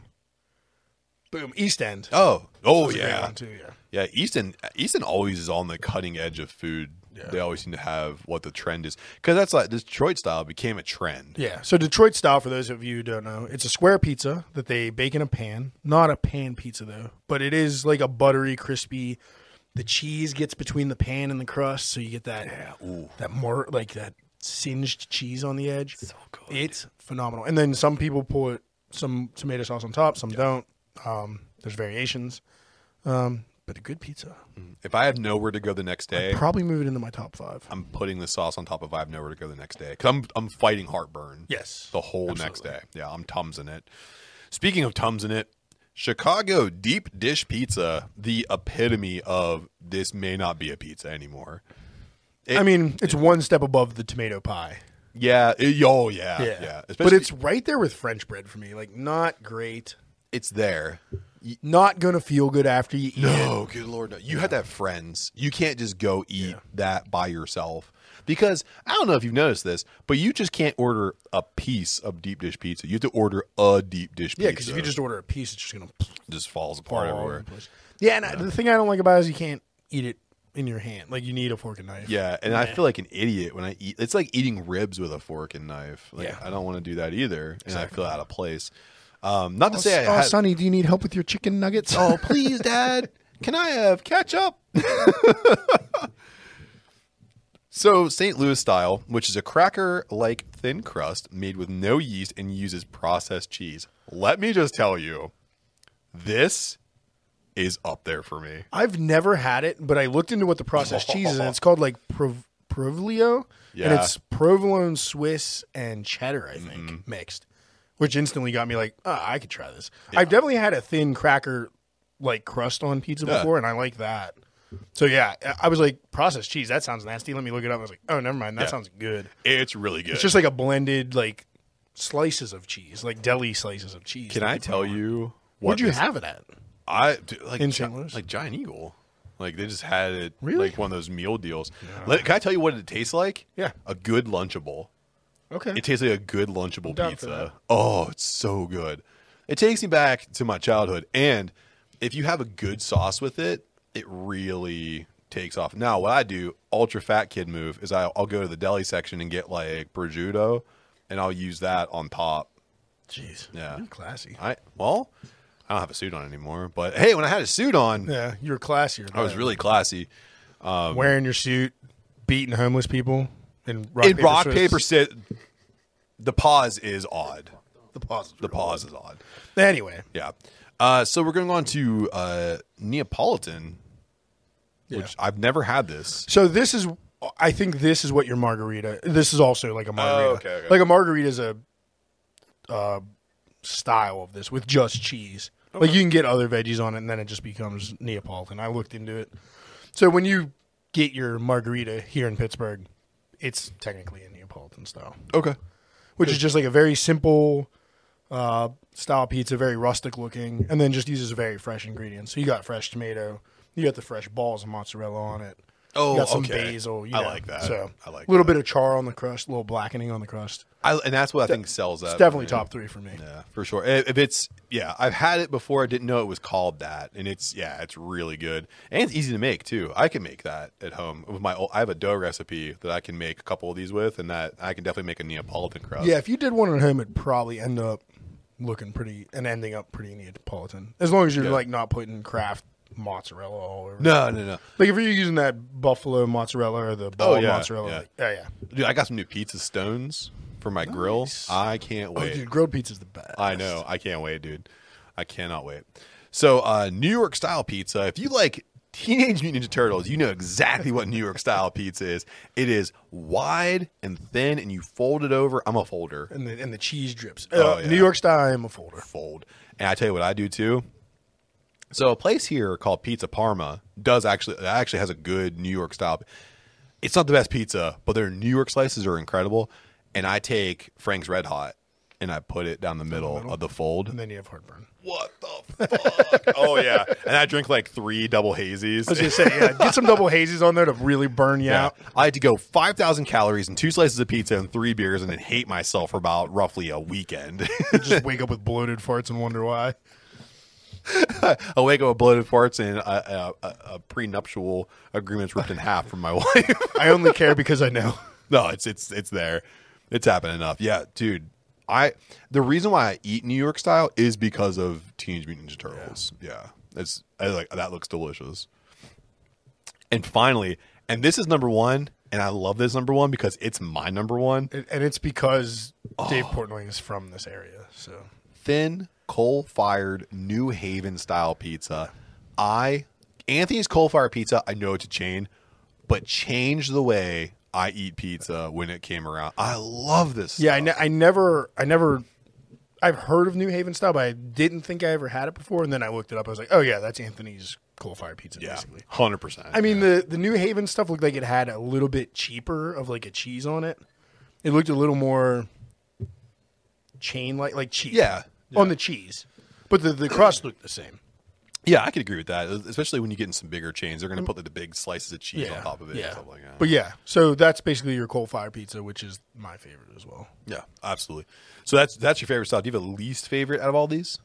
Speaker 2: Boom, East End.
Speaker 1: Oh
Speaker 2: That's a great
Speaker 1: yeah,
Speaker 2: one too, yeah.
Speaker 1: yeah. Easton always is on the cutting edge of food.
Speaker 2: Yeah.
Speaker 1: They always seem to have what the trend is, because that's like Detroit style became a trend.
Speaker 2: Yeah. So Detroit style, for those of you who don't know, it's a square pizza that they bake in a pan. Not a pan pizza though, but it is like a buttery, crispy. The cheese gets between the pan and the crust, so you get that that more like that singed cheese on the edge.
Speaker 1: So good.
Speaker 2: It's phenomenal. And then some people put some tomato sauce on top, some don't. There's variations, but a good pizza.
Speaker 1: If I have nowhere to go the next day,
Speaker 2: Probably move it into my top 5.
Speaker 1: I'm putting the sauce on top of I have nowhere to go the next day, because I'm fighting heartburn.
Speaker 2: Yes,
Speaker 1: The whole
Speaker 2: absolutely.
Speaker 1: next day. Yeah, I'm Tumsing it. Speaking of Tumsing it, Chicago deep dish pizza, the epitome of this may not be a pizza anymore.
Speaker 2: I mean, it's one step above the tomato pie.
Speaker 1: Yeah. Yeah.
Speaker 2: But
Speaker 1: Especially,
Speaker 2: it's right there with French bread for me. Like, not great.
Speaker 1: it's there.
Speaker 2: Not gonna feel good after you eat it.
Speaker 1: No, good Lord, no. You have to have friends. You can't just go eat that by yourself. Because I don't know if you've noticed this, but you just can't order a piece of deep dish pizza. You have to order a deep dish pizza.
Speaker 2: Yeah, because if you just order a piece, it's just gonna
Speaker 1: it just falls apart
Speaker 2: fall all
Speaker 1: everywhere.
Speaker 2: over the place. Yeah, and the thing I don't like about it is you can't eat it in your hand. Like, you need a fork and knife.
Speaker 1: Yeah, and I feel like an idiot when I eat. It's like eating ribs with a fork and knife. Like,
Speaker 2: Yeah.
Speaker 1: I don't want to do that either, and I
Speaker 2: Exactly.
Speaker 1: feel out of place. Not to say I had,
Speaker 2: Sonny, do you need help with your chicken nuggets?
Speaker 1: oh, please, Dad, can I have ketchup? So, St. Louis style, which is a cracker-like thin crust made with no yeast and uses processed cheese. Let me just tell you, this is up there for me.
Speaker 2: I've never had it, but I looked into what the processed cheese is, and it's called like Provolone. And
Speaker 1: Yeah.
Speaker 2: it's provolone, Swiss, and cheddar, I think, mixed. Which instantly got me like, oh, I could try this. I've definitely had a thin cracker like crust on pizza before, and I like that. So yeah, I was like, processed cheese, that sounds nasty. Let me look it up. I was like, oh, never mind. That sounds good.
Speaker 1: It's really good.
Speaker 2: It's just like a blended like slices of cheese, like deli slices of cheese.
Speaker 1: Can I tell you what
Speaker 2: Where'd you
Speaker 1: this-
Speaker 2: have it at?
Speaker 1: like
Speaker 2: In St. Louis?
Speaker 1: like Giant Eagle. Like, they just had it
Speaker 2: Really?
Speaker 1: like one of those meal deals. Can I tell you what it tastes like?
Speaker 2: Yeah.
Speaker 1: A good Lunchable.
Speaker 2: Okay.
Speaker 1: It tastes like a good Lunchable
Speaker 2: down for that.
Speaker 1: pizza. Oh, it's so good. It takes me back to my childhood. And if you have a good sauce with it, it really takes off. Now, what I do, ultra fat kid move, is I'll go to the deli section and get like prosciutto, and I'll use that on top.
Speaker 2: Jeez.
Speaker 1: Yeah.
Speaker 2: You're classy.
Speaker 1: I don't have a suit on anymore. But hey, when I had a suit on,
Speaker 2: Yeah, you're classier.
Speaker 1: I was really classy.
Speaker 2: wearing your suit, beating homeless people in
Speaker 1: In rock,
Speaker 2: scissors.
Speaker 1: paper, sit. The pause is odd.
Speaker 2: The pause.
Speaker 1: The pause is odd.
Speaker 2: Anyway,
Speaker 1: Yeah. So we're going on to Neapolitan, which I've never had this.
Speaker 2: so this is. I think this is what your margarita. This is also like a margarita.
Speaker 1: okay.
Speaker 2: Like a margarita is a style of this with just cheese. Like, you can get other veggies on it, and then it just becomes Neapolitan. I looked into it. So when you get your margarita here in Pittsburgh, it's technically a Neapolitan style,
Speaker 1: Okay.
Speaker 2: which is just like a very simple style pizza, very rustic looking, and then just uses very fresh ingredients. So you got fresh tomato, you got the fresh balls of mozzarella on it.
Speaker 1: Oh,
Speaker 2: You got some
Speaker 1: okay.
Speaker 2: basil.
Speaker 1: I like that.
Speaker 2: So
Speaker 1: I like
Speaker 2: a little
Speaker 1: that.
Speaker 2: bit of char on the crust, a little blackening on the crust.
Speaker 1: And that's what I think sells that.
Speaker 2: It's definitely
Speaker 1: for me.
Speaker 2: top 3 for me.
Speaker 1: Yeah, for sure. If it's, I've had it before. I didn't know it was called that, and it's really good, and it's easy to make too. I can make that at home with I have a dough recipe that I can make a couple of these with, and that I can definitely make a Neapolitan crust.
Speaker 2: Yeah, if you did one at home, it'd probably end up looking pretty and ending up pretty Neapolitan, as long as you're like not putting Kraft mozzarella all over.
Speaker 1: No.
Speaker 2: Like if you're using that buffalo mozzarella or the ball mozzarella,
Speaker 1: yeah.
Speaker 2: like, yeah.
Speaker 1: Dude, I got some new pizza stones for my grill. I can't
Speaker 2: Oh,
Speaker 1: wait.
Speaker 2: dude, grilled pizza's the best.
Speaker 1: I know. I can't wait, dude. I cannot wait. So, New York style pizza. If you like Teenage Mutant Ninja Turtles, you know exactly what New York style pizza is. It is wide and thin, and you fold it over. I'm a folder.
Speaker 2: And the cheese drips.
Speaker 1: Oh, yeah.
Speaker 2: New York style, I am a folder.
Speaker 1: Fold. And I tell you what I do too. So a place here called Pizza Parma actually has a good New York style. It's not the best pizza, but their New York slices are incredible. And I take Frank's Red Hot and I put it down the middle of the fold.
Speaker 2: And then you have heartburn.
Speaker 1: What the fuck? Oh yeah. And I drink like 3 double hazies.
Speaker 2: I was going to say, yeah, get some double hazies on there to really burn you out.
Speaker 1: I had to go 5,000 calories and 2 slices of pizza and 3 beers and then hate myself for about roughly a weekend.
Speaker 2: Just wake up with bloated farts and wonder why.
Speaker 1: I wake up with bloated farts and a prenuptial agreement's ripped in half from my wife.
Speaker 2: I only care because I know.
Speaker 1: No, it's there. It's happened enough. Yeah, dude. The reason why I eat New York style is because of Teenage Mutant Ninja Turtles. Yeah. That looks delicious. And finally, and this is number 1, and I love this number 1 because it's my number 1.
Speaker 2: And it's because Dave Portnoy is from this area. So
Speaker 1: Thin, coal-fired New Haven style pizza. Anthony's coal-fired pizza, I know it's a chain, but changed the way I eat pizza when it came around. I love this
Speaker 2: yeah,
Speaker 1: stuff.
Speaker 2: I've heard of New Haven style, but I didn't think I ever had it before. And then I looked it up. I was like, oh yeah, that's Anthony's coal-fired pizza, basically.
Speaker 1: 100%.
Speaker 2: I mean, the New Haven stuff looked like it had a little bit cheaper of like a cheese on it. It looked a little more chain like cheese.
Speaker 1: Yeah.
Speaker 2: On the cheese. But the crust looked the same.
Speaker 1: Yeah, I could agree with that. Especially when you get in some bigger chains, they're going to put like the big slices of cheese on top of it and stuff like that.
Speaker 2: But yeah, so that's basically your coal-fired pizza, which is my favorite as well.
Speaker 1: Yeah, absolutely. So that's your favorite style. Do you have a least favorite out of all these?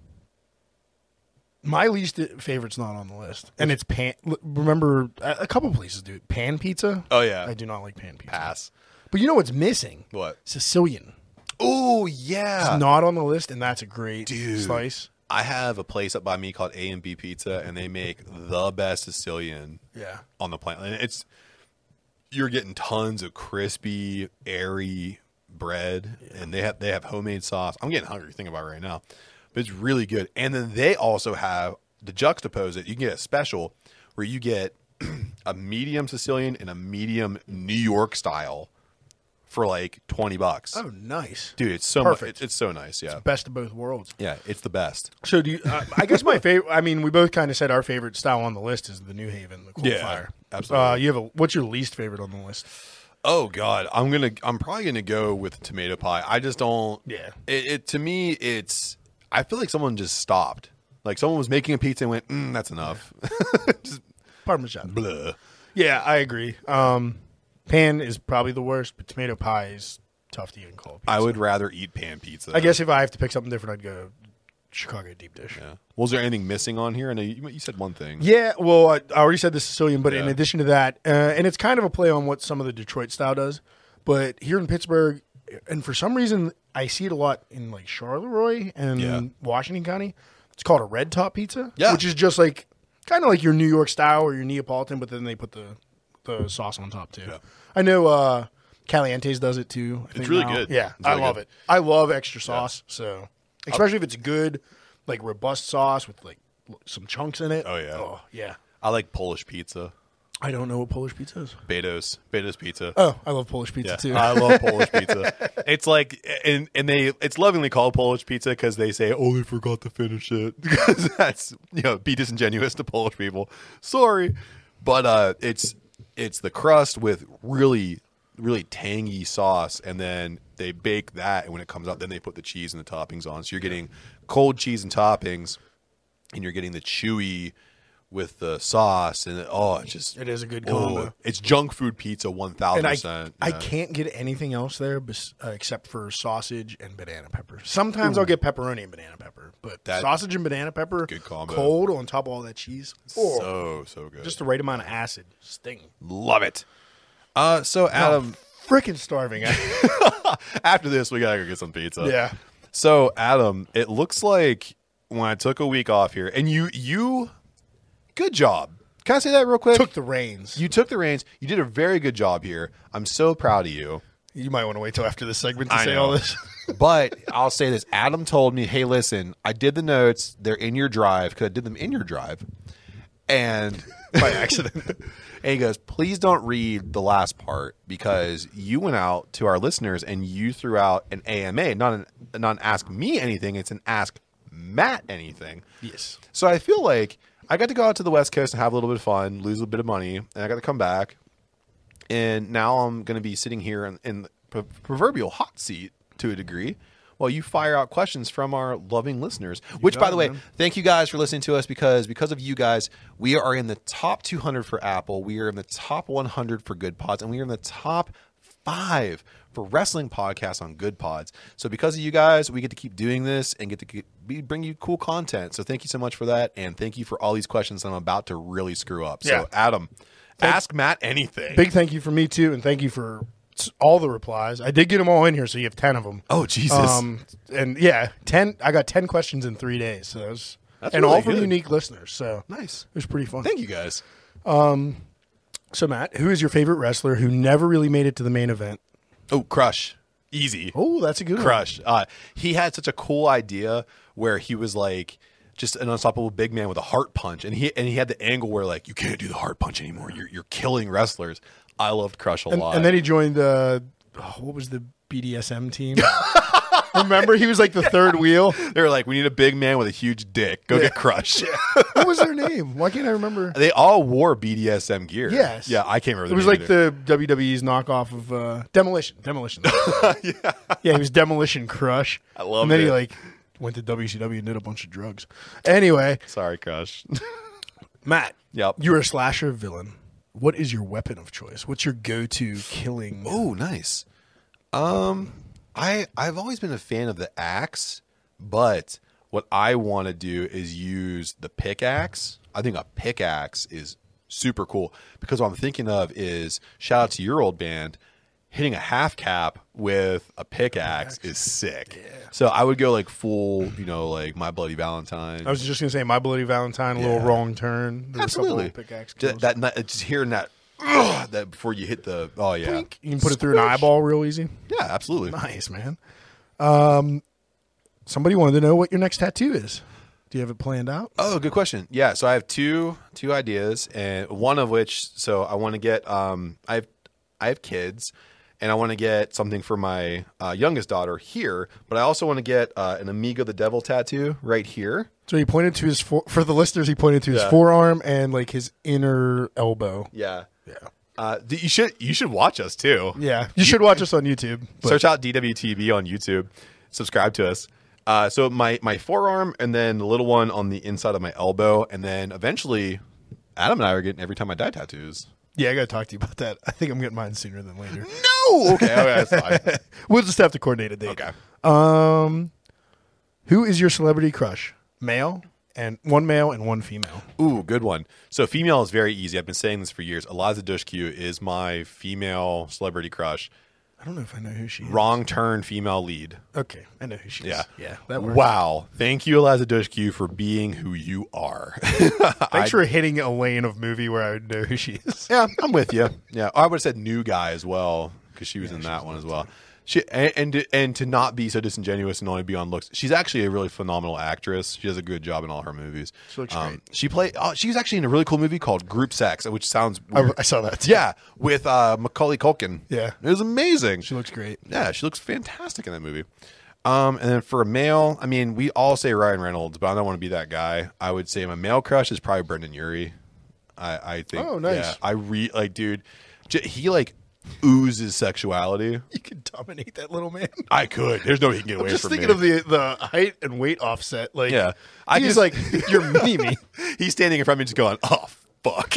Speaker 2: My least favorite's not on the list, and it's pan. Remember, a couple places do it. Pan pizza.
Speaker 1: Oh yeah,
Speaker 2: I do not like pan pizza.
Speaker 1: Pass.
Speaker 2: But you know what's missing?
Speaker 1: What?
Speaker 2: Sicilian.
Speaker 1: Oh yeah,
Speaker 2: It's not on the list, and that's a great
Speaker 1: Dude.
Speaker 2: slice.
Speaker 1: I have a place up by me called A&B Pizza, and they make the best Sicilian on the planet. And you're getting tons of crispy, airy bread, and they have homemade sauce. I'm getting hungry thinking about it right now, but it's really good. And then they also have, to juxtapose it, you can get a special where you get a medium Sicilian and a medium New York style for like $20.
Speaker 2: Oh, nice,
Speaker 1: dude! It's so
Speaker 2: perfect.
Speaker 1: It's so nice. Yeah,
Speaker 2: best of both worlds.
Speaker 1: Yeah, it's the best.
Speaker 2: So do you? I guess my favorite. I mean, we both kind of said our favorite style on the list is the New Haven, the coal fire.
Speaker 1: Absolutely.
Speaker 2: What's your least favorite on the list?
Speaker 1: Oh God, I'm probably gonna go with tomato pie. I just don't.
Speaker 2: Yeah.
Speaker 1: It to me, I feel like someone just stopped. Like someone was making a pizza and went, "That's enough." Just
Speaker 2: Parmesan.
Speaker 1: blah.
Speaker 2: Yeah, I agree. Pan is probably the worst, but tomato pie is tough to eat in cold pizza.
Speaker 1: I would rather eat pan pizza.
Speaker 2: I guess if I have to pick something different, I'd go Chicago deep dish.
Speaker 1: Yeah. Was there anything missing on here? I know you said one thing.
Speaker 2: Yeah, well, I already said the Sicilian, but in
Speaker 1: Yeah.
Speaker 2: addition to that, and it's kind of a play on what some of the Detroit style does, but here in Pittsburgh, and for some reason, I see it a lot in like Charleroi and Washington County. It's called a red top pizza, which is just like kind of like your New York style or your Neapolitan, but then they put the sauce on top too. Yeah. I know Caliente's does it too. I think
Speaker 1: It's really
Speaker 2: now.
Speaker 1: good.
Speaker 2: Yeah,
Speaker 1: It's really
Speaker 2: I love
Speaker 1: good.
Speaker 2: it. I love extra sauce, so especially if it's good, like robust sauce with like some chunks in it.
Speaker 1: Oh yeah.
Speaker 2: Oh yeah.
Speaker 1: I like Polish pizza.
Speaker 2: I don't know what Polish pizza is.
Speaker 1: Betos pizza.
Speaker 2: Oh, I love Polish pizza too.
Speaker 1: I love Polish pizza. It's like, and it's lovingly called Polish pizza because they say, "Oh, they forgot to finish it," because that's be disingenuous to Polish people. Sorry, but it's the crust with really tangy sauce, and then they bake that, and when it comes out, then they put the cheese and the toppings on. So you're getting cold cheese and toppings, and you're getting the chewy with the sauce, and it
Speaker 2: is a good combo.
Speaker 1: It's junk food pizza 1000%.
Speaker 2: And I can't get anything else there except for sausage and banana pepper. Sometimes I'll get pepperoni and banana pepper, but sausage and banana pepper,
Speaker 1: good combo,
Speaker 2: cold on top of all that cheese,
Speaker 1: so good.
Speaker 2: Just the right amount of acid, sting.
Speaker 1: Love it. So Adam,
Speaker 2: freaking starving.
Speaker 1: After this, we gotta go get some pizza.
Speaker 2: Yeah.
Speaker 1: So Adam, it looks like when I took a week off here, and you. Good job. Can I say that real quick?
Speaker 2: Took the reins.
Speaker 1: You took the reins. You did a very good job here. I'm so proud of you.
Speaker 2: You might want to wait till after this segment to say all this.
Speaker 1: But I'll say this. Adam told me, hey, listen, I did the notes. They're in your drive because I did them in your drive.
Speaker 4: and by accident. And he goes, please don't read the last part because you went out to our listeners and you threw out an AMA, not an ask me anything. It's an ask Matt anything.
Speaker 2: Yes.
Speaker 4: So I feel like I got to go out to the West Coast and have a little bit of fun, lose a bit of money, and I got to come back. And now I'm going to be sitting here in the proverbial hot seat to a degree while you fire out questions from our loving listeners. Which, by the way, thank you guys for listening to us because of you guys, we are in the top 200 for Apple. We are in the top 100 for Good Pods, and we are in the top 5 for wrestling podcasts on Good Pods. So because of you guys, we get to keep doing this and bring you cool content. So thank you so much for that, and thank you for all these questions that I'm about to really screw up.
Speaker 2: Yeah.
Speaker 4: So Adam, ask Matt anything.
Speaker 2: Big thank you for me too, and thank you for all the replies. I did get them all in here, so you have 10 of them.
Speaker 4: Oh Jesus!
Speaker 2: And yeah, 10. I got 10 questions in 3 days. So that's
Speaker 4: really
Speaker 2: all from
Speaker 4: good.
Speaker 2: unique listeners. So
Speaker 4: Nice.
Speaker 2: it was pretty fun.
Speaker 4: Thank you guys.
Speaker 2: So Matt, who is your favorite wrestler who never really made it to the main event?
Speaker 4: Oh, Crush. Easy.
Speaker 2: Oh, that's a good
Speaker 4: Crush. He had such a cool idea where he was like just an unstoppable big man with a heart punch, and he had the angle where like you can't do the heart punch anymore. You're killing wrestlers. I loved Crush a lot.
Speaker 2: one. And then he joined what was the BDSM team? Remember, he was like the third wheel.
Speaker 4: they were like, we need a big man with a huge dick. Go get Crush.
Speaker 2: What was their name? Why can't I remember?
Speaker 4: They all wore BDSM gear.
Speaker 2: Yes.
Speaker 4: Yeah, I can't remember.
Speaker 2: It was
Speaker 4: name
Speaker 2: like
Speaker 4: either.
Speaker 2: the WWE's knockoff of Demolition. Yeah, he was Demolition Crush.
Speaker 4: I loved
Speaker 2: And then
Speaker 4: it.
Speaker 2: he like went to WCW and did a bunch of drugs. Anyway,
Speaker 4: Sorry, Crush.
Speaker 2: Matt.
Speaker 4: Yep.
Speaker 2: You're a slasher villain. What is your weapon of choice? What's your go-to killing?
Speaker 4: Oh, nice. I've always been a fan of the axe, but what I want to do is use the pickaxe. I think a pickaxe is super cool because what I'm thinking of is shout out to your old band. Hitting a half cap with a pickaxe is sick. Yeah. So I would go like full, like My Bloody Valentine.
Speaker 2: I was just gonna say My Bloody Valentine, a little wrong turn. There were a couple
Speaker 4: Absolutely.
Speaker 2: of pickaxe
Speaker 4: Just,
Speaker 2: kills.
Speaker 4: just hearing that before you hit the
Speaker 2: You can put it through an eyeball real easy.
Speaker 4: Yeah, absolutely.
Speaker 2: Nice, man. Somebody wanted to know what your next tattoo is. Do you have it planned out?
Speaker 4: Oh, good question. Yeah, so I have two ideas, and one of which, so I want to get. I have kids, and I want to get something for my youngest daughter here, but I also want to get an Amigo the Devil tattoo right here.
Speaker 2: So he pointed to his for the listeners. He pointed to his forearm and like his inner elbow.
Speaker 4: Yeah, yeah. You should watch us too.
Speaker 2: Yeah, you should watch us on YouTube. but-
Speaker 4: Search out DWTV on YouTube. Subscribe to us. So my forearm, and then the little one on the inside of my elbow, and then eventually, Adam and I are getting Every Time I Die tattoos.
Speaker 2: Yeah, I got to talk to you about that. I think I'm getting mine sooner than later.
Speaker 4: No, okay, that's fine.
Speaker 2: We'll just have to coordinate a date.
Speaker 4: Okay.
Speaker 2: Who is your celebrity crush? Male and one female.
Speaker 4: Ooh, good one. So female is very easy. I've been saying this for years. Eliza Dushku is my female celebrity crush.
Speaker 2: I don't know if I know who she is.
Speaker 4: Wrong turn female lead.
Speaker 2: Okay, I know who she is.
Speaker 4: Yeah.
Speaker 2: Yeah. That works.
Speaker 4: Wow. Thank you, Eliza Dushku, for being who you are.
Speaker 2: Thanks for hitting a lane of movie where I would know who she is.
Speaker 4: Yeah, I'm with you. Yeah, I would have said New Guy as well because she was in that one as well. She and to not be so disingenuous and only be on looks. She's actually a really phenomenal actress. She does a good job in all her movies.
Speaker 2: She looks great.
Speaker 4: She was actually in a really cool movie called Group Sex, which sounds weird.
Speaker 2: I saw that. Too.
Speaker 4: Yeah, with Macaulay Culkin.
Speaker 2: Yeah.
Speaker 4: It was amazing.
Speaker 2: She looks great.
Speaker 4: Yeah, she looks fantastic in that movie. And then for a male, I mean, we all say Ryan Reynolds, but I don't want to be that guy. I would say my male crush is probably Brendan Urie. I think.
Speaker 2: Oh, nice.
Speaker 4: Yeah, like, dude, he like oozes sexuality.
Speaker 2: You could dominate that little man.
Speaker 4: I could. There's no way he can get away
Speaker 2: Just
Speaker 4: from
Speaker 2: thinking
Speaker 4: me.
Speaker 2: of the height and weight offset. Like,
Speaker 4: Yeah.
Speaker 2: he's like, you're mini me.
Speaker 4: He's standing in front of me just going, oh, fuck.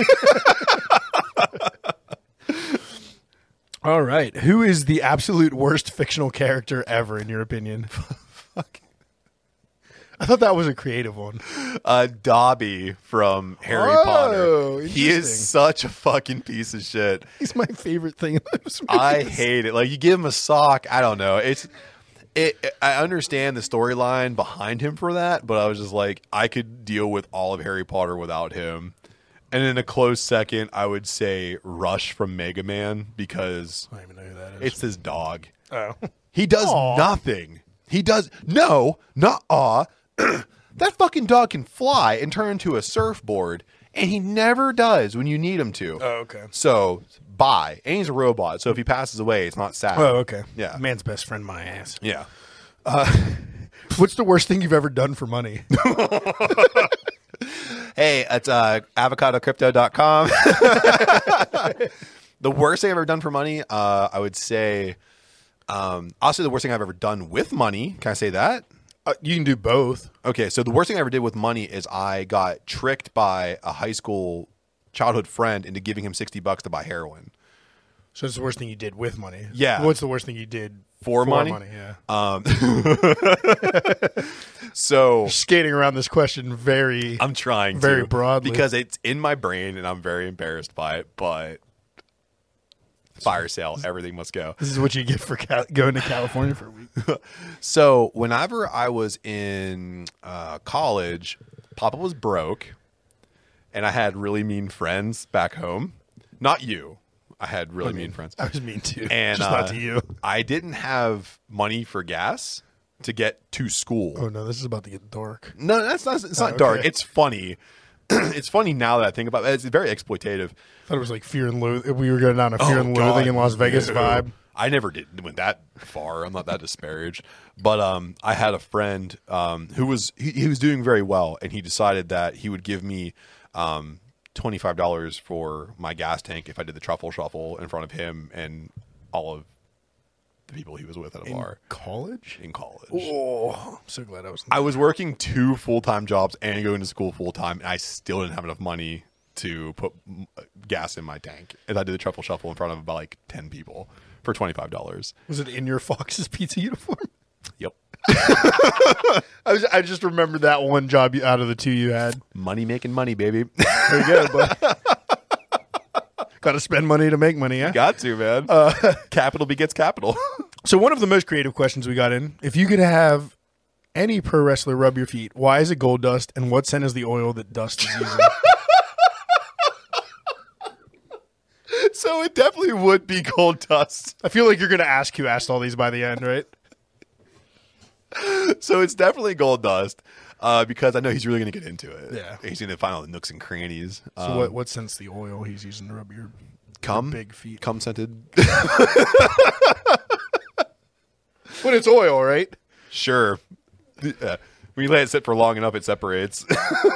Speaker 2: All right. Who is the absolute worst fictional character ever, in your opinion?
Speaker 4: Fuck.
Speaker 2: I thought that was a creative one.
Speaker 4: Dobby from Harry
Speaker 2: Oh,
Speaker 4: Potter. He is
Speaker 2: interesting.
Speaker 4: such a fucking piece of shit.
Speaker 2: He's my favorite thing in those movies.
Speaker 4: I hate it. Like, you give him a sock. I don't know. I understand the storyline behind him for that, but I was just like, I could deal with all of Harry Potter without him. And in a close second, I would say Rush from Mega Man because
Speaker 2: I don't even know who that is.
Speaker 4: it's his dog.
Speaker 2: Oh.
Speaker 4: He does
Speaker 2: Aw.
Speaker 4: nothing. He does no, not That fucking dog can fly and turn into a surfboard, and he never does when you need him to.
Speaker 2: Oh, okay.
Speaker 4: So, bye. And he's a robot, so if he passes away, it's not sad.
Speaker 2: Oh, okay.
Speaker 4: Yeah.
Speaker 2: Man's best friend, my ass.
Speaker 4: Yeah.
Speaker 2: What's the worst thing you've ever done for money?
Speaker 4: Hey, it's avocadocrypto.com. The worst thing I've ever done for money, I would say, also the worst thing I've ever done with money. Can I say that?
Speaker 2: You can do both.
Speaker 4: Okay, so the worst thing I ever did with money is I got tricked by a high school childhood friend into giving him $60 to buy heroin.
Speaker 2: So it's the worst thing you did with money.
Speaker 4: Yeah.
Speaker 2: What's the worst thing you did
Speaker 4: For money?
Speaker 2: Yeah.
Speaker 4: So
Speaker 2: Skating around this question very.
Speaker 4: I'm trying
Speaker 2: Very
Speaker 4: to,
Speaker 2: broadly.
Speaker 4: because it's in my brain and I'm very embarrassed by it, but fire sale, everything must go.
Speaker 2: This is what you get for going to California for a week.
Speaker 4: So whenever I was in college, Papa was broke, and I had really mean friends back home. Not you. I had really mean friends.
Speaker 2: I was mean too.
Speaker 4: And
Speaker 2: just not to you.
Speaker 4: I didn't have money for gas to get to school.
Speaker 2: Oh no, this is about to get dark.
Speaker 4: No, that's not. It's not
Speaker 2: okay.
Speaker 4: dark. It's funny. It's funny now that I think about it. It's very exploitative.
Speaker 2: I thought it was like Fear and Loathing. We were going down a Fear and Loathing in Las Vegas
Speaker 4: No.
Speaker 2: vibe.
Speaker 4: I never went that far. I'm not that disparaged. But I had a friend who was he was doing very well, and he decided that he would give me $25 for my gas tank if I did the truffle shuffle in front of him and all of the people he was with at a bar
Speaker 2: College?
Speaker 4: in college.
Speaker 2: Oh, I'm so glad I was.
Speaker 4: I was working 2 full-time jobs and going to school full-time, and I still didn't have enough money to put gas in my tank. And I did the truffle shuffle in front of about like 10 people for $25.
Speaker 2: Was it in your Fox's Pizza uniform?
Speaker 4: Yep.
Speaker 2: I just remembered that one job out of the two you had.
Speaker 4: Money making money, baby.
Speaker 2: There you go, bud. Got to spend money to make money, yeah?
Speaker 4: Got to, man. Capital begets capital.
Speaker 2: So one of the most creative questions we got in, if you could have any pro wrestler rub your feet, why is it gold dust, and what scent is the oil that Dust is using?
Speaker 4: So it definitely would be gold dust.
Speaker 2: I feel like you're going to ask who asked all these by the end, right?
Speaker 4: So it's definitely gold dust because I know he's really going to get into it.
Speaker 2: Yeah.
Speaker 4: He's going to find all the nooks and crannies.
Speaker 2: So what scent's the oil he's using to rub your
Speaker 4: Cum?
Speaker 2: big feet?
Speaker 4: Cum scented.
Speaker 2: When it's oil, right?
Speaker 4: Sure. When you let it sit for long enough, it separates.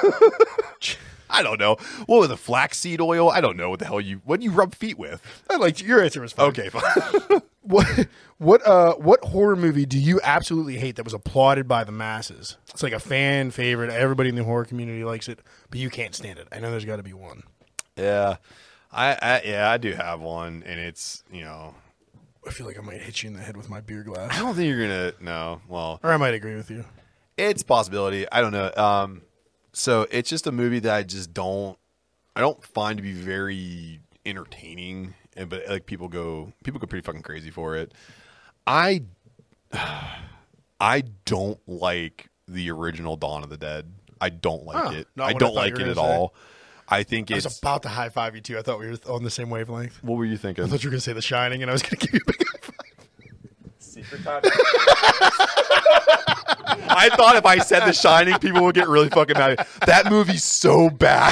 Speaker 4: I don't know. What was the flaxseed oil? I don't know what the hell what do you rub feet with?
Speaker 2: I liked your answer was fine.
Speaker 4: Okay, fine.
Speaker 2: What horror movie do you absolutely hate that was applauded by the masses? It's like a fan favorite. Everybody in the horror community likes it, but you can't stand it. I know there's got to be one.
Speaker 4: Yeah. I do have one, and it's,
Speaker 2: I feel like I might hit you in the head with my beer glass.
Speaker 4: I don't think you're going to, no. Well,
Speaker 2: Or I might agree with you.
Speaker 4: it's a possibility. I don't know. So it's just a movie that I don't find to be very entertaining, but like people go pretty fucking crazy for it. I don't like the original Dawn of the Dead. I don't like it.
Speaker 2: not
Speaker 4: I
Speaker 2: what
Speaker 4: don't
Speaker 2: I thought
Speaker 4: like
Speaker 2: you were
Speaker 4: it at
Speaker 2: gonna say.
Speaker 4: all. I think
Speaker 2: I was
Speaker 4: it's.
Speaker 2: about to high five you too. I thought we were on the same wavelength.
Speaker 4: What were you thinking?
Speaker 2: I thought you were going to say The Shining, and I was going to give you a big high five.
Speaker 5: Secret time.
Speaker 4: I thought if I said The Shining, people would get really fucking mad. That movie's so bad.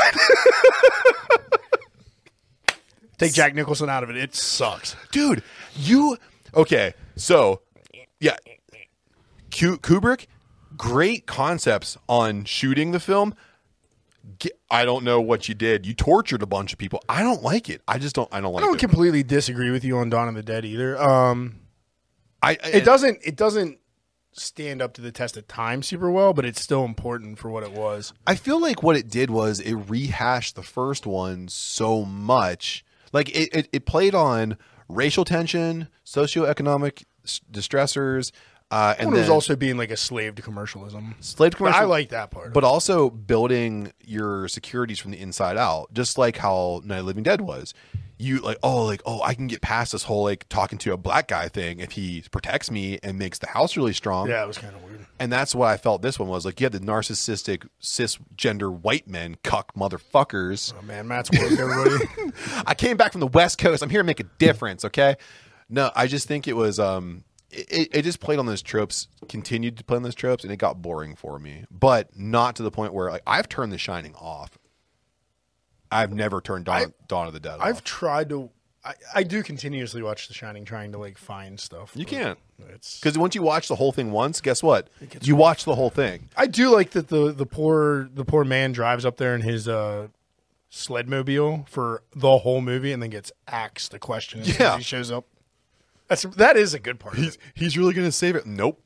Speaker 2: Take Jack Nicholson out of it. It sucks.
Speaker 4: Dude, okay, so yeah, Kubrick, great concepts on shooting the film. I don't know what you did. You tortured a bunch of people. I don't like it. I don't like
Speaker 2: I don't
Speaker 4: it.
Speaker 2: completely disagree with you on Dawn of the Dead either.
Speaker 4: It
Speaker 2: It doesn't stand up to the test of time super well, but it's still important for what it was.
Speaker 4: I feel like what it did was it rehashed the first one so much. Like it played on racial tension, socioeconomic distressors, and
Speaker 2: And it was also being like a slave to commercialism.
Speaker 4: slave
Speaker 2: But
Speaker 4: commercial.
Speaker 2: I like that part.
Speaker 4: But also building your securities from the inside out, just like how Night of the Living Dead was. You I can get past this whole like talking to a black guy thing if he protects me and makes the house really strong.
Speaker 2: yeah, it was kind of weird.
Speaker 4: And that's what I felt this one was. Like you had the narcissistic cisgender white men cuck motherfuckers.
Speaker 2: Oh man, Matt's woke, everybody.
Speaker 4: I came back from the West Coast. I'm here to make a difference, okay? No, I just think it was it just played on those tropes, continued to play on those tropes, and it got boring for me. But not to the point where like I've turned The Shining off. I've never turned Dawn of the Dead
Speaker 2: I've
Speaker 4: off.
Speaker 2: tried to. I do continuously watch The Shining, trying to like find stuff.
Speaker 4: You
Speaker 2: but
Speaker 4: can't.
Speaker 2: It's.
Speaker 4: Because once you watch the whole thing once, guess what? You watch the whole thing.
Speaker 2: I do like that the poor man drives up there in his sledmobile for the whole movie and then gets axed a question as soon
Speaker 4: Yeah.
Speaker 2: as he shows up. That is a good part.
Speaker 4: He's really going to save it. Nope.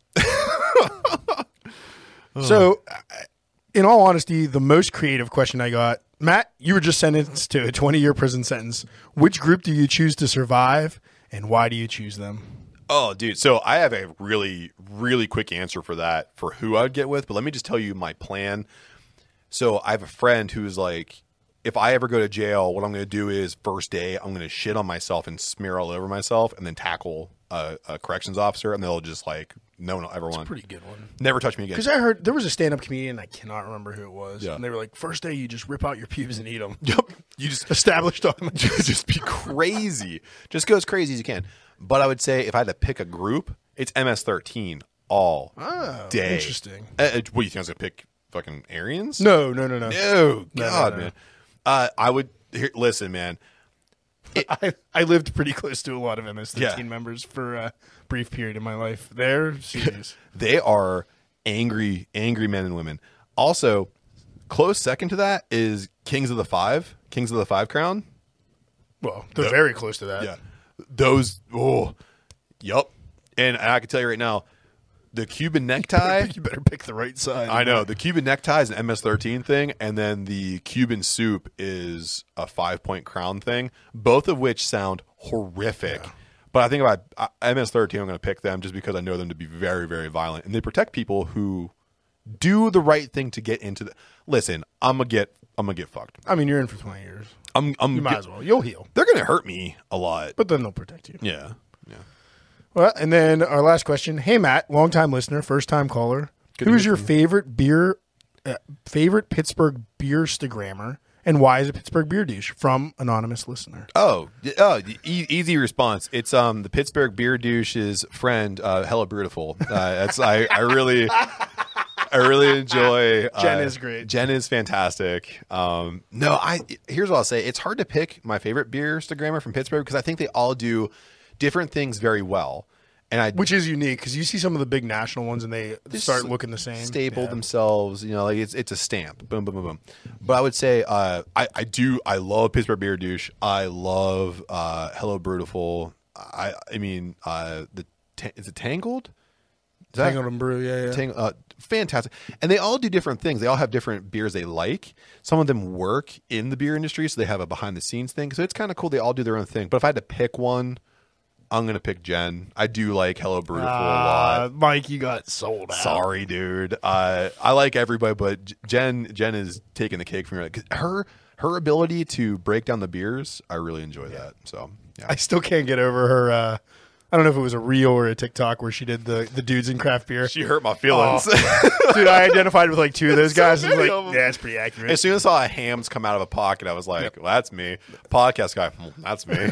Speaker 2: So, in all honesty, the most creative question I got, Matt, you were just sentenced to a 20-year prison sentence. Which group do you choose to survive, and why do you choose them?
Speaker 4: Oh, dude. So I have a really, really quick answer for that, for who I'd get with. But let me just tell you my plan. So I have a friend who's like, if I ever go to jail, what I'm going to do is first day, I'm going to shit on myself and smear all over myself and then tackle a corrections officer. And they'll just like, no one will ever want.
Speaker 2: Pretty good one.
Speaker 4: Never touch me again.
Speaker 2: Because I heard there was a stand-up comedian, I cannot remember who it was,
Speaker 4: Yeah.
Speaker 2: and they were like, first day you just rip out your pubes and eat them.
Speaker 4: Yep. You just
Speaker 2: Established on them.
Speaker 4: just be crazy. Just go as crazy as you can. But I would say if I had to pick a group, it's MS-13 all day.
Speaker 2: Interesting.
Speaker 4: What do you think I was going to pick? Fucking Aryans?
Speaker 2: No.
Speaker 4: No, God,
Speaker 2: no.
Speaker 4: man. I would listen, man.
Speaker 2: I lived pretty close to a lot of MS-13
Speaker 4: Yeah.
Speaker 2: members for a brief period in my life. They're serious.
Speaker 4: They are angry men and women. Also, close second to that is Kings of the Five Crown.
Speaker 2: Well, they're very close to that.
Speaker 4: Yeah, those. Oh, yep. And I can tell you right now, the Cuban necktie.
Speaker 2: You better pick the right side.
Speaker 4: I know the Cuban necktie is an MS-13 thing, and then the Cuban soup is a 5-point crown thing. Both of which sound horrific. Yeah. But I think if MS-13, I'm going to pick them just because I know them to be very, very violent, and they protect people who do the right thing to get into the. Listen, I'm gonna get fucked.
Speaker 2: I mean, you're in for 20 years.
Speaker 4: You
Speaker 2: You might as well. You'll heal.
Speaker 4: They're going to hurt me a lot.
Speaker 2: But then they'll protect you.
Speaker 4: Yeah.
Speaker 2: Well, and then our last question. Hey, Matt, longtime listener, first-time caller. Who is your favorite Pittsburgh beer Instagrammer, and why is it Pittsburgh Beer Douche? From anonymous listener.
Speaker 4: Easy response. It's the Pittsburgh Beer Douche's friend, Hella Beautiful. I really enjoy.
Speaker 2: Jen is great.
Speaker 4: Jen is fantastic. Here's what I'll say. It's hard to pick my favorite beer Instagrammer from Pittsburgh because I think they all do different things very well.
Speaker 2: Which is unique because you see some of the big national ones and they start looking the same.
Speaker 4: Staple themselves, like it's a stamp. Boom, boom, boom, boom. But I would say I love Pittsburgh Beer Douche. I love Hello Beautiful. Is it Tangled?
Speaker 2: Tangled and Brew, yeah.
Speaker 4: Fantastic. And they all do different things. They all have different beers they like. Some of them work in the beer industry, so they have a behind the scenes thing. So it's kind of cool. They all do their own thing. But if I had to pick one, I'm going to pick Jen. I do like Hello Beautiful a lot.
Speaker 2: Mike, you got sold out.
Speaker 4: Sorry, dude. I like everybody, but Jen is taking the cake from her. 'Cause her ability to break down the beers, I really enjoy that. So, yeah.
Speaker 2: I still can't get over her. I don't know if it was a reel or a TikTok where she did the dudes in craft beer.
Speaker 4: She hurt my feelings.
Speaker 2: Dude, I identified with like two of those guys. I was
Speaker 4: many
Speaker 2: like,
Speaker 4: of them.
Speaker 2: yeah, it's pretty accurate.
Speaker 4: As soon as I saw a hams come out of a pocket, I was like, well, that's me. Podcast guy, that's me.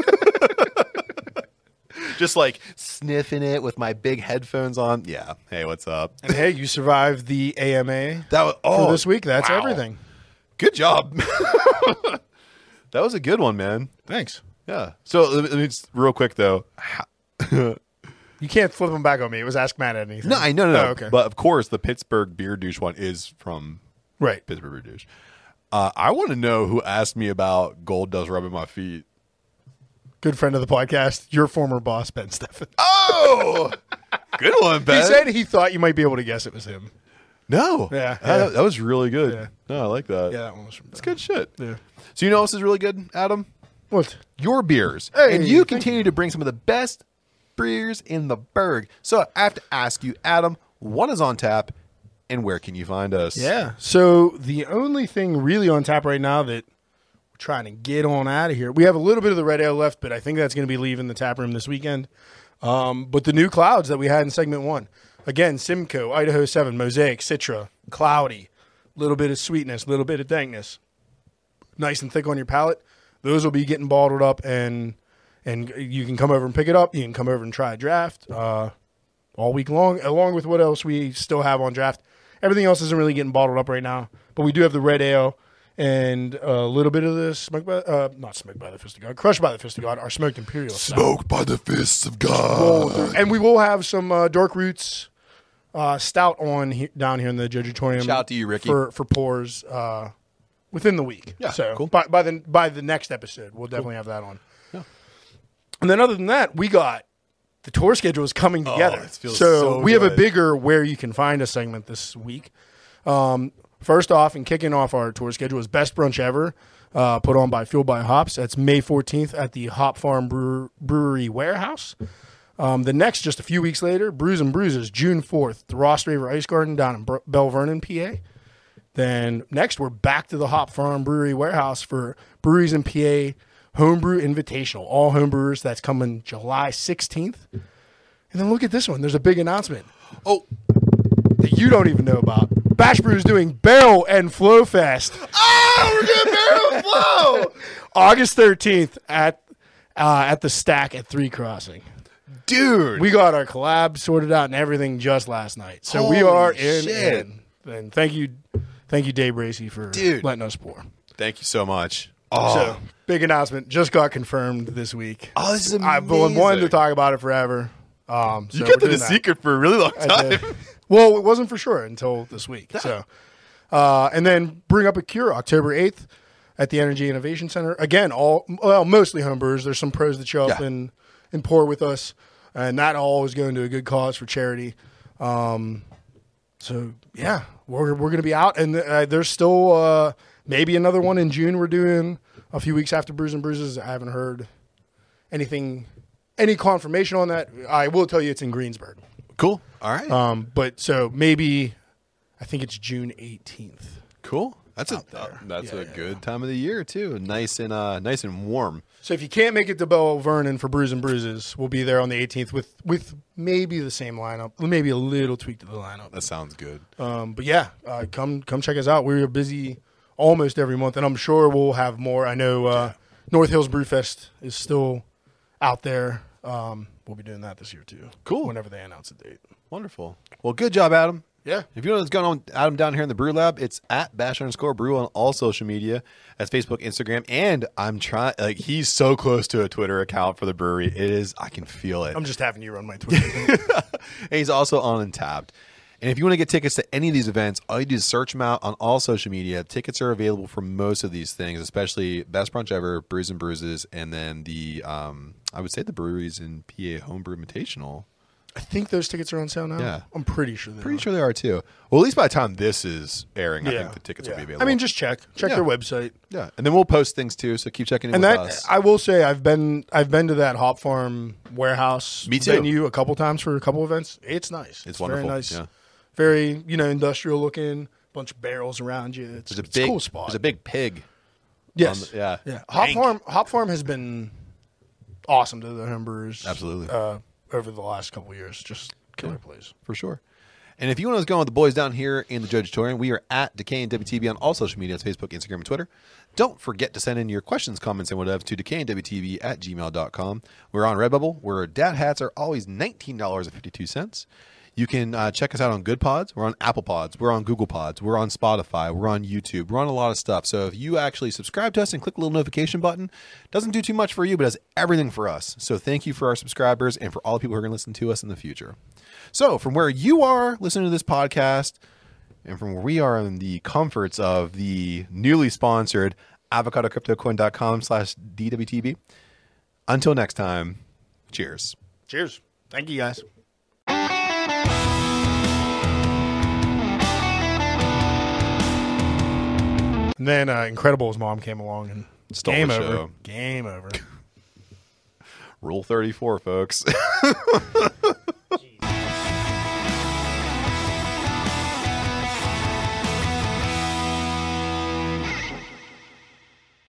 Speaker 4: Just like sniffing it with my big headphones on. Yeah. Hey, what's up?
Speaker 2: And hey, you survived the AMA
Speaker 4: That was
Speaker 2: for this week. That's
Speaker 4: wow.
Speaker 2: everything.
Speaker 4: Good job. That was a good one, man.
Speaker 2: Thanks.
Speaker 4: Yeah. So let me just real quick though.
Speaker 2: You can't flip them back on me. It was Ask Matt anything.
Speaker 4: No.
Speaker 2: Oh, okay.
Speaker 4: But of course, the Pittsburgh Beer Douche one is from
Speaker 2: Right.
Speaker 4: Pittsburgh Beer Douche. I want to know who asked me about gold dust rubbing my feet.
Speaker 2: Good friend of the podcast, your former boss, Ben Steffen.
Speaker 4: Oh, good one, Ben.
Speaker 2: He said he thought you might be able to guess it was him.
Speaker 4: No.
Speaker 2: Yeah.
Speaker 4: That was really good.
Speaker 2: Yeah.
Speaker 4: No, I like that.
Speaker 2: Yeah, that one was from Ben.
Speaker 4: It's good shit.
Speaker 2: Yeah.
Speaker 4: So you know what else is really good, Adam?
Speaker 2: What?
Speaker 4: Your beers.
Speaker 2: Hey,
Speaker 4: and you
Speaker 2: thank
Speaker 4: continue to bring some of the best beers in the burg. So I have to ask you, Adam, what is on tap and where can you find us?
Speaker 2: Yeah. So the only thing really on tap right now that we're trying to get on out of here, we have a little bit of the red ale left, but I think that's going to be leaving the tap room this weekend. But the new clouds that we had in segment 1, again, Simcoe, Idaho 7, Mosaic, Citra, cloudy, little bit of sweetness, little bit of dankness, nice and thick on your palate. Those will be getting bottled up and and you can come over and pick it up. You can come over and try a draft all week long, along with what else we still have on draft. Everything else isn't really getting bottled up right now, but we do have the red ale and a little bit of this not smoked by the fist of God, crushed by the fist of God, our smoked imperial stout.
Speaker 4: Smoked by the fists of
Speaker 2: Roll
Speaker 4: God.
Speaker 2: through. And we will have some Dark Roots stout on down here in the Judgeatorium.
Speaker 4: Shout out to you, Ricky.
Speaker 2: for pours within the week.
Speaker 4: Yeah,
Speaker 2: so
Speaker 4: cool.
Speaker 2: by the next episode, we'll definitely have that on. Yeah. And then other than that, we got the tour schedule is coming together.
Speaker 4: it feels
Speaker 2: so
Speaker 4: so
Speaker 2: we have a
Speaker 4: good.
Speaker 2: bigger where you can find a segment this week. First off, and kicking off our tour schedule is Best Brunch Ever, put on by Fueled by Hops. That's May 14th at the Hop Farm Brewery Warehouse. The next, just a few weeks later, Brews and Bruises, June 4th, the Ross Raver Ice Garden down in Belle Vernon, PA. Then next, we're back to the Hop Farm Brewery Warehouse for Breweries in PA Homebrew Invitational. All homebrewers, that's coming July 16th. And then look at this one. There's a big announcement.
Speaker 4: Oh,
Speaker 2: That you don't even know about. Bash Brew is doing Barrel and Flow Fest.
Speaker 4: we're doing Barrel and Flow.
Speaker 2: August 13th at the Stack at 3 Crossing.
Speaker 4: Dude.
Speaker 2: We got our collab sorted out and everything just last night. So we
Speaker 4: Holy
Speaker 2: are
Speaker 4: shit.
Speaker 2: in. And thank you, Dave Bracey, for
Speaker 4: Dude.
Speaker 2: letting us pour.
Speaker 4: Thank you so much. Oh,
Speaker 2: So, big announcement. Just got confirmed this week.
Speaker 4: oh this is amazing.
Speaker 2: I've been wanting to talk about it forever.
Speaker 4: You kept it a secret for a really long
Speaker 2: I
Speaker 4: time.
Speaker 2: did. Well, it wasn't for sure until this week. So, and then Bring Up a Cure, October 8th at the Energy Innovation Center. Again, mostly homebrewers. There's some pros that show up
Speaker 4: Yeah.
Speaker 2: and pour with us, and that all is going to a good cause for charity. So yeah, we're going to be out, and there's still maybe another one in June. We're doing a few weeks after Brews and Bruises. I haven't heard any confirmation on that. I will tell you it's in Greensburg.
Speaker 4: Cool. All right.
Speaker 2: But so maybe I think it's June 18th.
Speaker 4: Cool. That's a good time of the year too. Nice and warm.
Speaker 2: So if you can't make it to Belle Vernon for Brews and Bruises, we'll be there on the 18th with maybe the same lineup, maybe a little tweak to the lineup.
Speaker 4: That sounds good.
Speaker 2: But yeah, come check us out. We're busy almost every month, and I'm sure we'll have more. I know North Hills Brewfest is still out there. We'll be doing that this year too.
Speaker 4: Cool.
Speaker 2: Whenever they announce a date.
Speaker 4: Wonderful. Well, good job, Adam.
Speaker 2: Yeah.
Speaker 4: If you know what's going on with Adam down here in the Brew Lab, it's at @bash_brew on all social media. That's Facebook, Instagram, and I'm trying. Like, he's so close to a Twitter account for the brewery. It is. I can feel it.
Speaker 2: I'm just having you run my Twitter.
Speaker 4: And he's also on Untapped. And if you want to get tickets to any of these events, all you do is search them out on all social media. Tickets are available for most of these things, especially Best Brunch Ever, Brews and Bruises, and then the I would say the breweries in PA Homebrew Invitational.
Speaker 2: I think those tickets are on sale now.
Speaker 4: Yeah.
Speaker 2: I'm pretty sure they are.
Speaker 4: Pretty sure they are too. Well, at least by the time this is airing, I
Speaker 2: Yeah.
Speaker 4: think the tickets will be
Speaker 2: Yeah.
Speaker 4: available.
Speaker 2: I mean, just check
Speaker 4: Yeah.
Speaker 2: their website.
Speaker 4: yeah, and then we'll post things too. So keep checking in
Speaker 2: And
Speaker 4: with
Speaker 2: that
Speaker 4: us.
Speaker 2: I will say, I've been to that Hop Farm warehouse
Speaker 4: Me too.
Speaker 2: venue a couple times for a couple events. It's nice.
Speaker 4: It's wonderful.
Speaker 2: Very nice.
Speaker 4: Yeah.
Speaker 2: Very industrial looking. Bunch of barrels around you. It's
Speaker 4: There's a
Speaker 2: it's a
Speaker 4: big
Speaker 2: cool spot.
Speaker 4: There's a big pig.
Speaker 2: yes.
Speaker 4: yeah.
Speaker 2: Yeah.
Speaker 4: Dank.
Speaker 2: Hop Farm has been awesome to the homebrewers.
Speaker 4: Absolutely.
Speaker 2: Over the last couple of years, just killer place.
Speaker 4: For sure. And if you want to go on with the boys down here in the Judgeatorium, we are at Decay and WTB on all social media. It's Facebook, Instagram, and Twitter. Don't forget to send in your questions, comments, and whatever to decayandwtb@gmail.com. We're on Redbubble, where dad hats are always $19.52. You can check us out on Good Pods. We're on Apple Pods. We're on Google Pods. We're on Spotify. We're on YouTube. We're on a lot of stuff. So if you actually subscribe to us and click the little notification button, doesn't do too much for you, but does everything for us. So thank you for our subscribers and for all the people who are going to listen to us in the future. So from where you are listening to this podcast and from where we are in the comforts of the newly sponsored avocadocryptocoin.com/DWTB, until next time, cheers.
Speaker 2: Cheers. Thank you, guys. And then Incredibles mom came along and
Speaker 4: Stole
Speaker 2: game
Speaker 4: the
Speaker 2: over.
Speaker 4: show.
Speaker 2: Game over.
Speaker 4: Rule 34, folks.